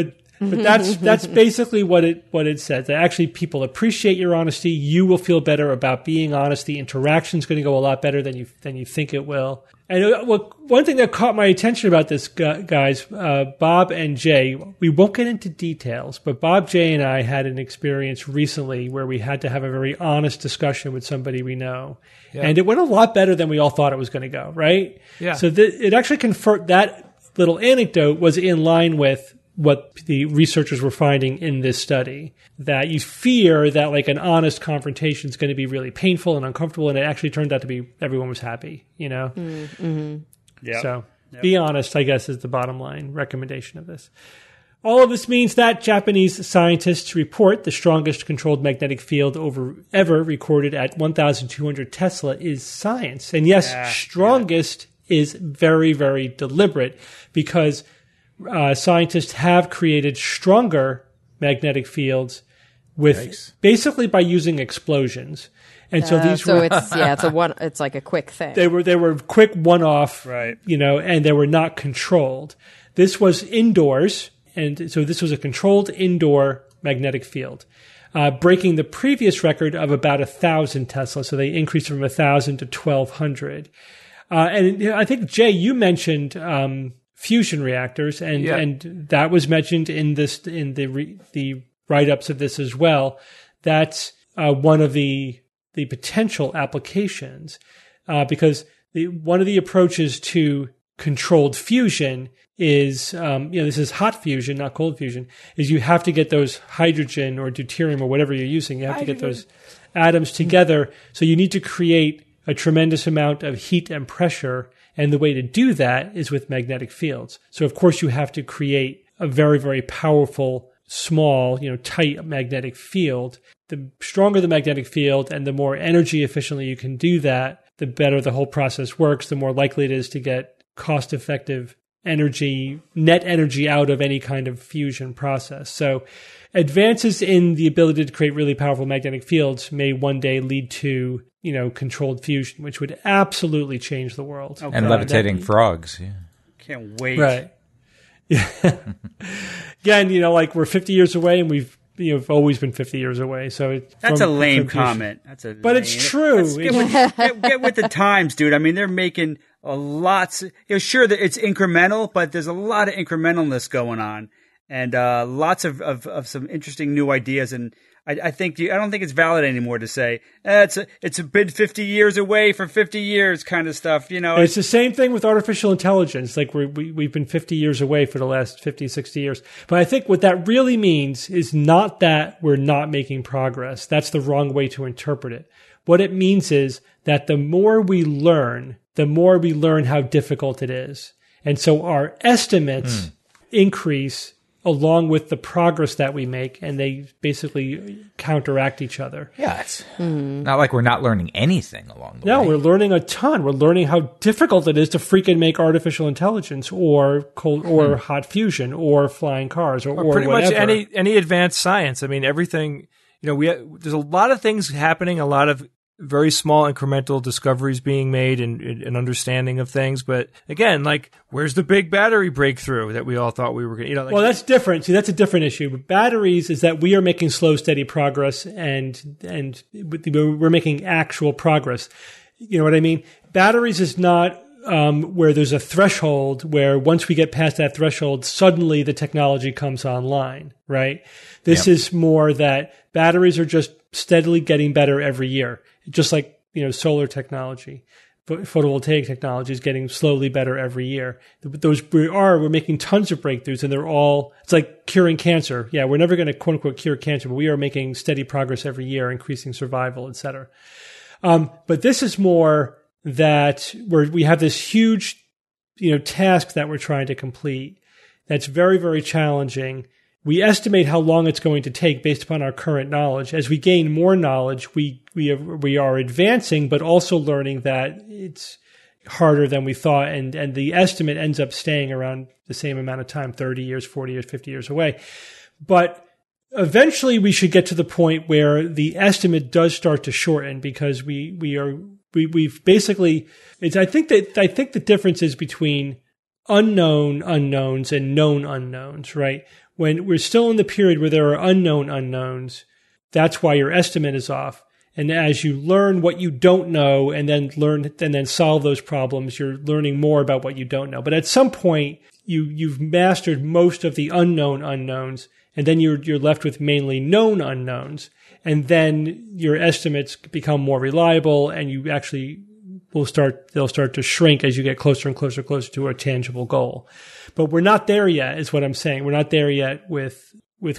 But that's basically what it says. That actually people appreciate your honesty. You will feel better about being honest. The interaction's going to go a lot better than you think it will. And one thing that caught my attention about this, guys, Bob and Jay, we won't get into details, but Bob, Jay, and I had an experience recently where we had to have a very honest discussion with somebody we know. Yeah. And it went a lot better than we all thought it was going to go, right? Yeah. So it actually confirmed that little anecdote was in line with what the researchers were finding in this study, that you fear that like an honest confrontation is going to be really painful and uncomfortable, and it actually turned out to be everyone was happy, you know? Mm-hmm. Yep. So be honest, I guess, is the bottom line recommendation of this. All of this means that Japanese scientists report the strongest controlled magnetic field ever recorded at 1,200 Tesla is science. And yes, strongest is very, very deliberate, because scientists have created stronger magnetic fields with basically by using explosions. And so these were it's like a quick thing. They were quick one-off, right? You know, and they were not controlled. This was indoors, and so this was a controlled indoor magnetic field, breaking the previous record of about 1,000 Tesla. So they increased from 1,000 to 1,200. And I think, Jay, you mentioned fusion reactors, and that was mentioned in the write-ups of this as well. That's one of the potential applications, because one of the approaches to controlled fusion is, this is hot fusion, not cold fusion, is you have to get those hydrogen or deuterium or whatever you're using. You have to get those atoms together. So you need to create a tremendous amount of heat and pressure. And the way to do that is with magnetic fields. So, of course, you have to create a very, very powerful, small, tight magnetic field. The stronger the magnetic field and the more energy efficiently you can do that, the better the whole process works, the more likely it is to get cost-effective net energy out of any kind of fusion process. So advances in the ability to create really powerful magnetic fields may one day lead to controlled fusion, which would absolutely change the world. Oh, and levitating frogs. Yeah. Can't wait. Right. Yeah. Again, we're 50 years away, and we've always been 50 years away. So that's a lame comment. But it's true. Get with the times, dude. I mean, they're making lots. Sure that it's incremental, but there's a lot of incrementalness going on, and lots of some interesting new ideas. And I don't think it's valid anymore to say it's been 50 years away for 50 years kind of stuff. It's the same thing with artificial intelligence. Like we've been 50 years away for the last 50, 60 years. But I think what that really means is not that we're not making progress. That's the wrong way to interpret it. What it means is that the more we learn how difficult it is. And so our estimates increase along with the progress that we make, and they basically counteract each other. Yeah, it's not like we're not learning anything along the way. No, we're learning a ton. We're learning how difficult it is to freaking make artificial intelligence or hot fusion or flying cars or pretty whatever. Much any advanced science. I mean, everything, there's a lot of things happening, a lot of very small incremental discoveries being made and understanding of things. But again, where's the big battery breakthrough that we all thought we were going to, well, that's different. See, that's a different issue. But batteries is that we are making slow, steady progress and we're making actual progress. You know what I mean? Batteries is not where there's a threshold where once we get past that threshold, suddenly the technology comes online, right? This is more that batteries are just steadily getting better every year. Just like, solar technology, photovoltaic technology is getting slowly better every year. We're making tons of breakthroughs, and it's like curing cancer. Yeah, we're never going to quote unquote cure cancer, but we are making steady progress every year, increasing survival, et cetera. But this is more that we have this huge, task that we're trying to complete. That's very, very challenging. We estimate how long it's going to take based upon our current knowledge. As we gain more knowledge, we are advancing, but also learning that it's harder than we thought, and the estimate ends up staying around the same amount of time, 30 years, 40 years, 50 years away. But eventually we should get to the point where the estimate does start to shorten, because we've basically, I think the difference is between unknown unknowns and known unknowns, right? When we're still in the period where there are unknown unknowns, that's why your estimate is off. And as you learn what you don't know and then solve those problems, you're learning more about what you don't know. But at some point, you've mastered most of the unknown unknowns, and then you're left with mainly known unknowns. And then your estimates become more reliable, and you actually they'll start to shrink as you get closer and closer to a tangible goal. But we're not there yet, is what I'm saying. We're not there yet with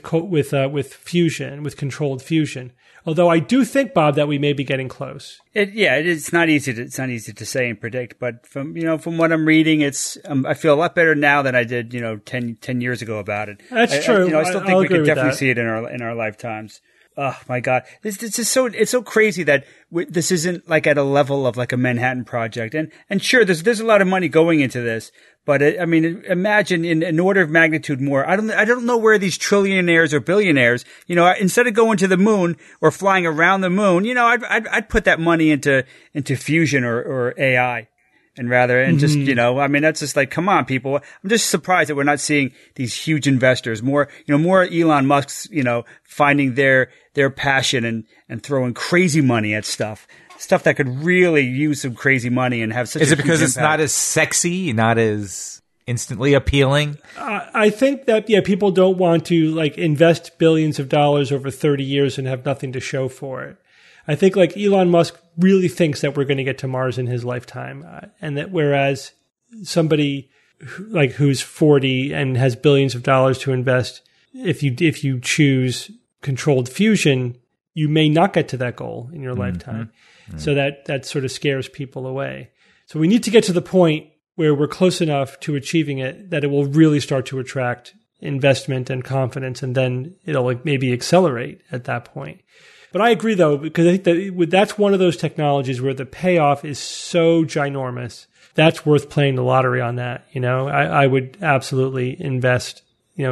fusion, with controlled fusion. Although I do think, Bob, that we may be getting close. It's not easy to say and predict, but from what I'm reading, I feel a lot better now than I did 10 years ago about it. That's true. I still think we could definitely see it in our lifetimes. Oh my God. This is it's so crazy that this isn't like at a level of like a Manhattan Project. And sure, there's a lot of money going into this, but imagine in an order of magnitude more. I don't know where these trillionaires or billionaires, instead of going to the moon or flying around the moon, I'd put that money into fusion or AI. And just, that's just like, come on, people. I'm just surprised that we're not seeing these huge investors, more Elon Musk's, finding their passion and throwing crazy money at stuff that could really use some crazy money and have such a huge impact. Is it because it's not as sexy, not as instantly appealing? I think that, people don't want to invest billions of dollars over 30 years and have nothing to show for it. I think Elon Musk really thinks that we're going to get to Mars in his lifetime. And that whereas somebody who's 40 and has billions of dollars to invest, if you choose controlled fusion, you may not get to that goal in your lifetime. Mm-hmm. So that sort of scares people away. So we need to get to the point where we're close enough to achieving it that it will really start to attract investment and confidence, and then it'll maybe accelerate at that point. But I agree, though, because I think that's one of those technologies where the payoff is so ginormous. That's worth playing the lottery on that. I would absolutely invest,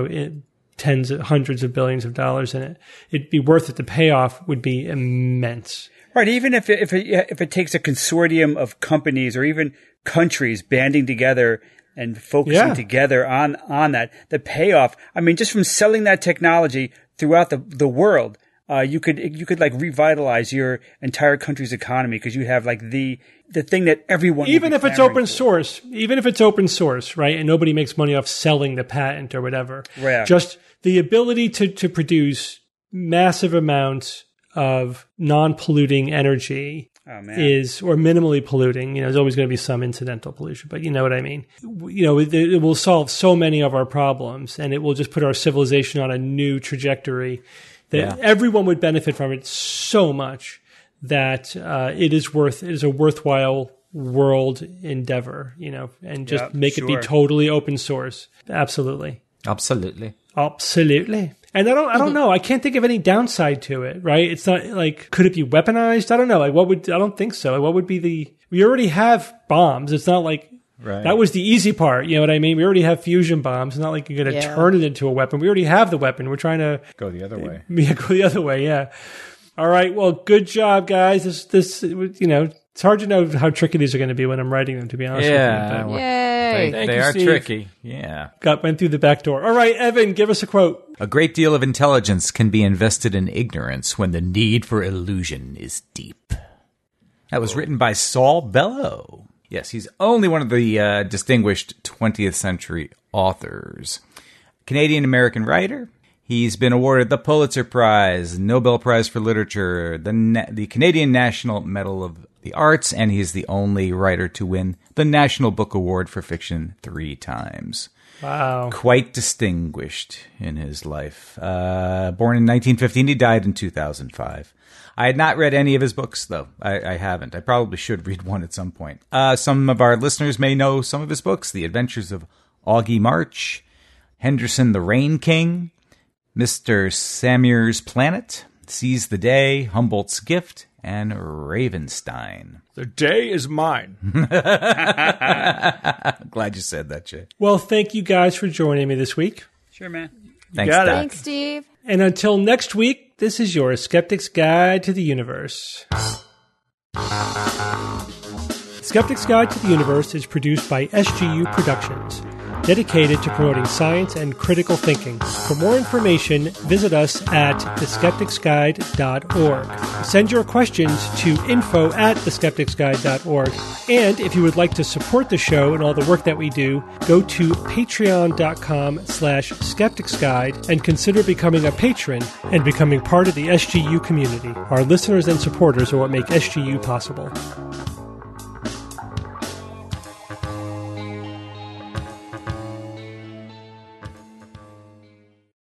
hundreds of billions of dollars in it. It'd be worth it. The payoff would be immense. Right. Even if it takes a consortium of companies or even countries banding together and focusing together on that, the payoff, just from selling that technology throughout the world, you could revitalize your entire country's economy because you have the thing that everyone even if it's open source, right? And nobody makes money off selling the patent or whatever. Right. Just the ability to produce massive amounts of non-polluting energy or minimally polluting. There's always going to be some incidental pollution, but you know what I mean. It will solve so many of our problems, and it will just put our civilization on a new trajectory. That everyone would benefit from it so much that it is a worthwhile world endeavor, and just make it be totally open source. Absolutely. Absolutely. And I don't know. I can't think of any downside to it, right? It's not could it be weaponized? I don't know. I don't think so. What would be we already have bombs. It's not right. That was the easy part. You know what I mean? We already have fusion bombs. It's not like you're going to turn it into a weapon. We already have the weapon. We're trying to go the other way. Yeah, go the other way. Yeah. All right. Well, good job, guys. This it's hard to know how tricky these are going to be when I'm writing them, to be honest with you. Yay. They are tricky. Yeah. Went through the back door. All right, Evan, give us a quote. A great deal of intelligence can be invested in ignorance when the need for illusion is deep. That was written by Saul Bellow. Yes, he's only one of the distinguished 20th century authors. Canadian-American writer. He's been awarded the Pulitzer Prize, Nobel Prize for Literature, the Canadian National Medal of the Arts, and he's the only writer to win the National Book Award for Fiction 3 times. Wow. Quite distinguished in his life. Born in 1915, he died in 2005. I had not read any of his books, though. I haven't. I probably should read one at some point. Some of our listeners may know some of his books. The Adventures of Augie March, Henderson the Rain King, Mr. Samir's Planet, Seize the Day, Humboldt's Gift, and Ravenstein. The day is mine. Glad you said that, Jay. Well, thank you guys for joining me this week. Sure, man. Thanks, Thanks, Steve. And until next week, this is your Skeptic's Guide to the Universe. Skeptic's Guide to the Universe is produced by SGU Productions. dedicated to promoting science and critical thinking. For more information, visit us at theskepticsguide.org. Send your questions to info@theskepticsguide.org. And if you would like to support the show and all the work that we do, go to patreon.com/skepticsguide and consider becoming a patron and becoming part of the SGU community. Our listeners and supporters are what make SGU possible.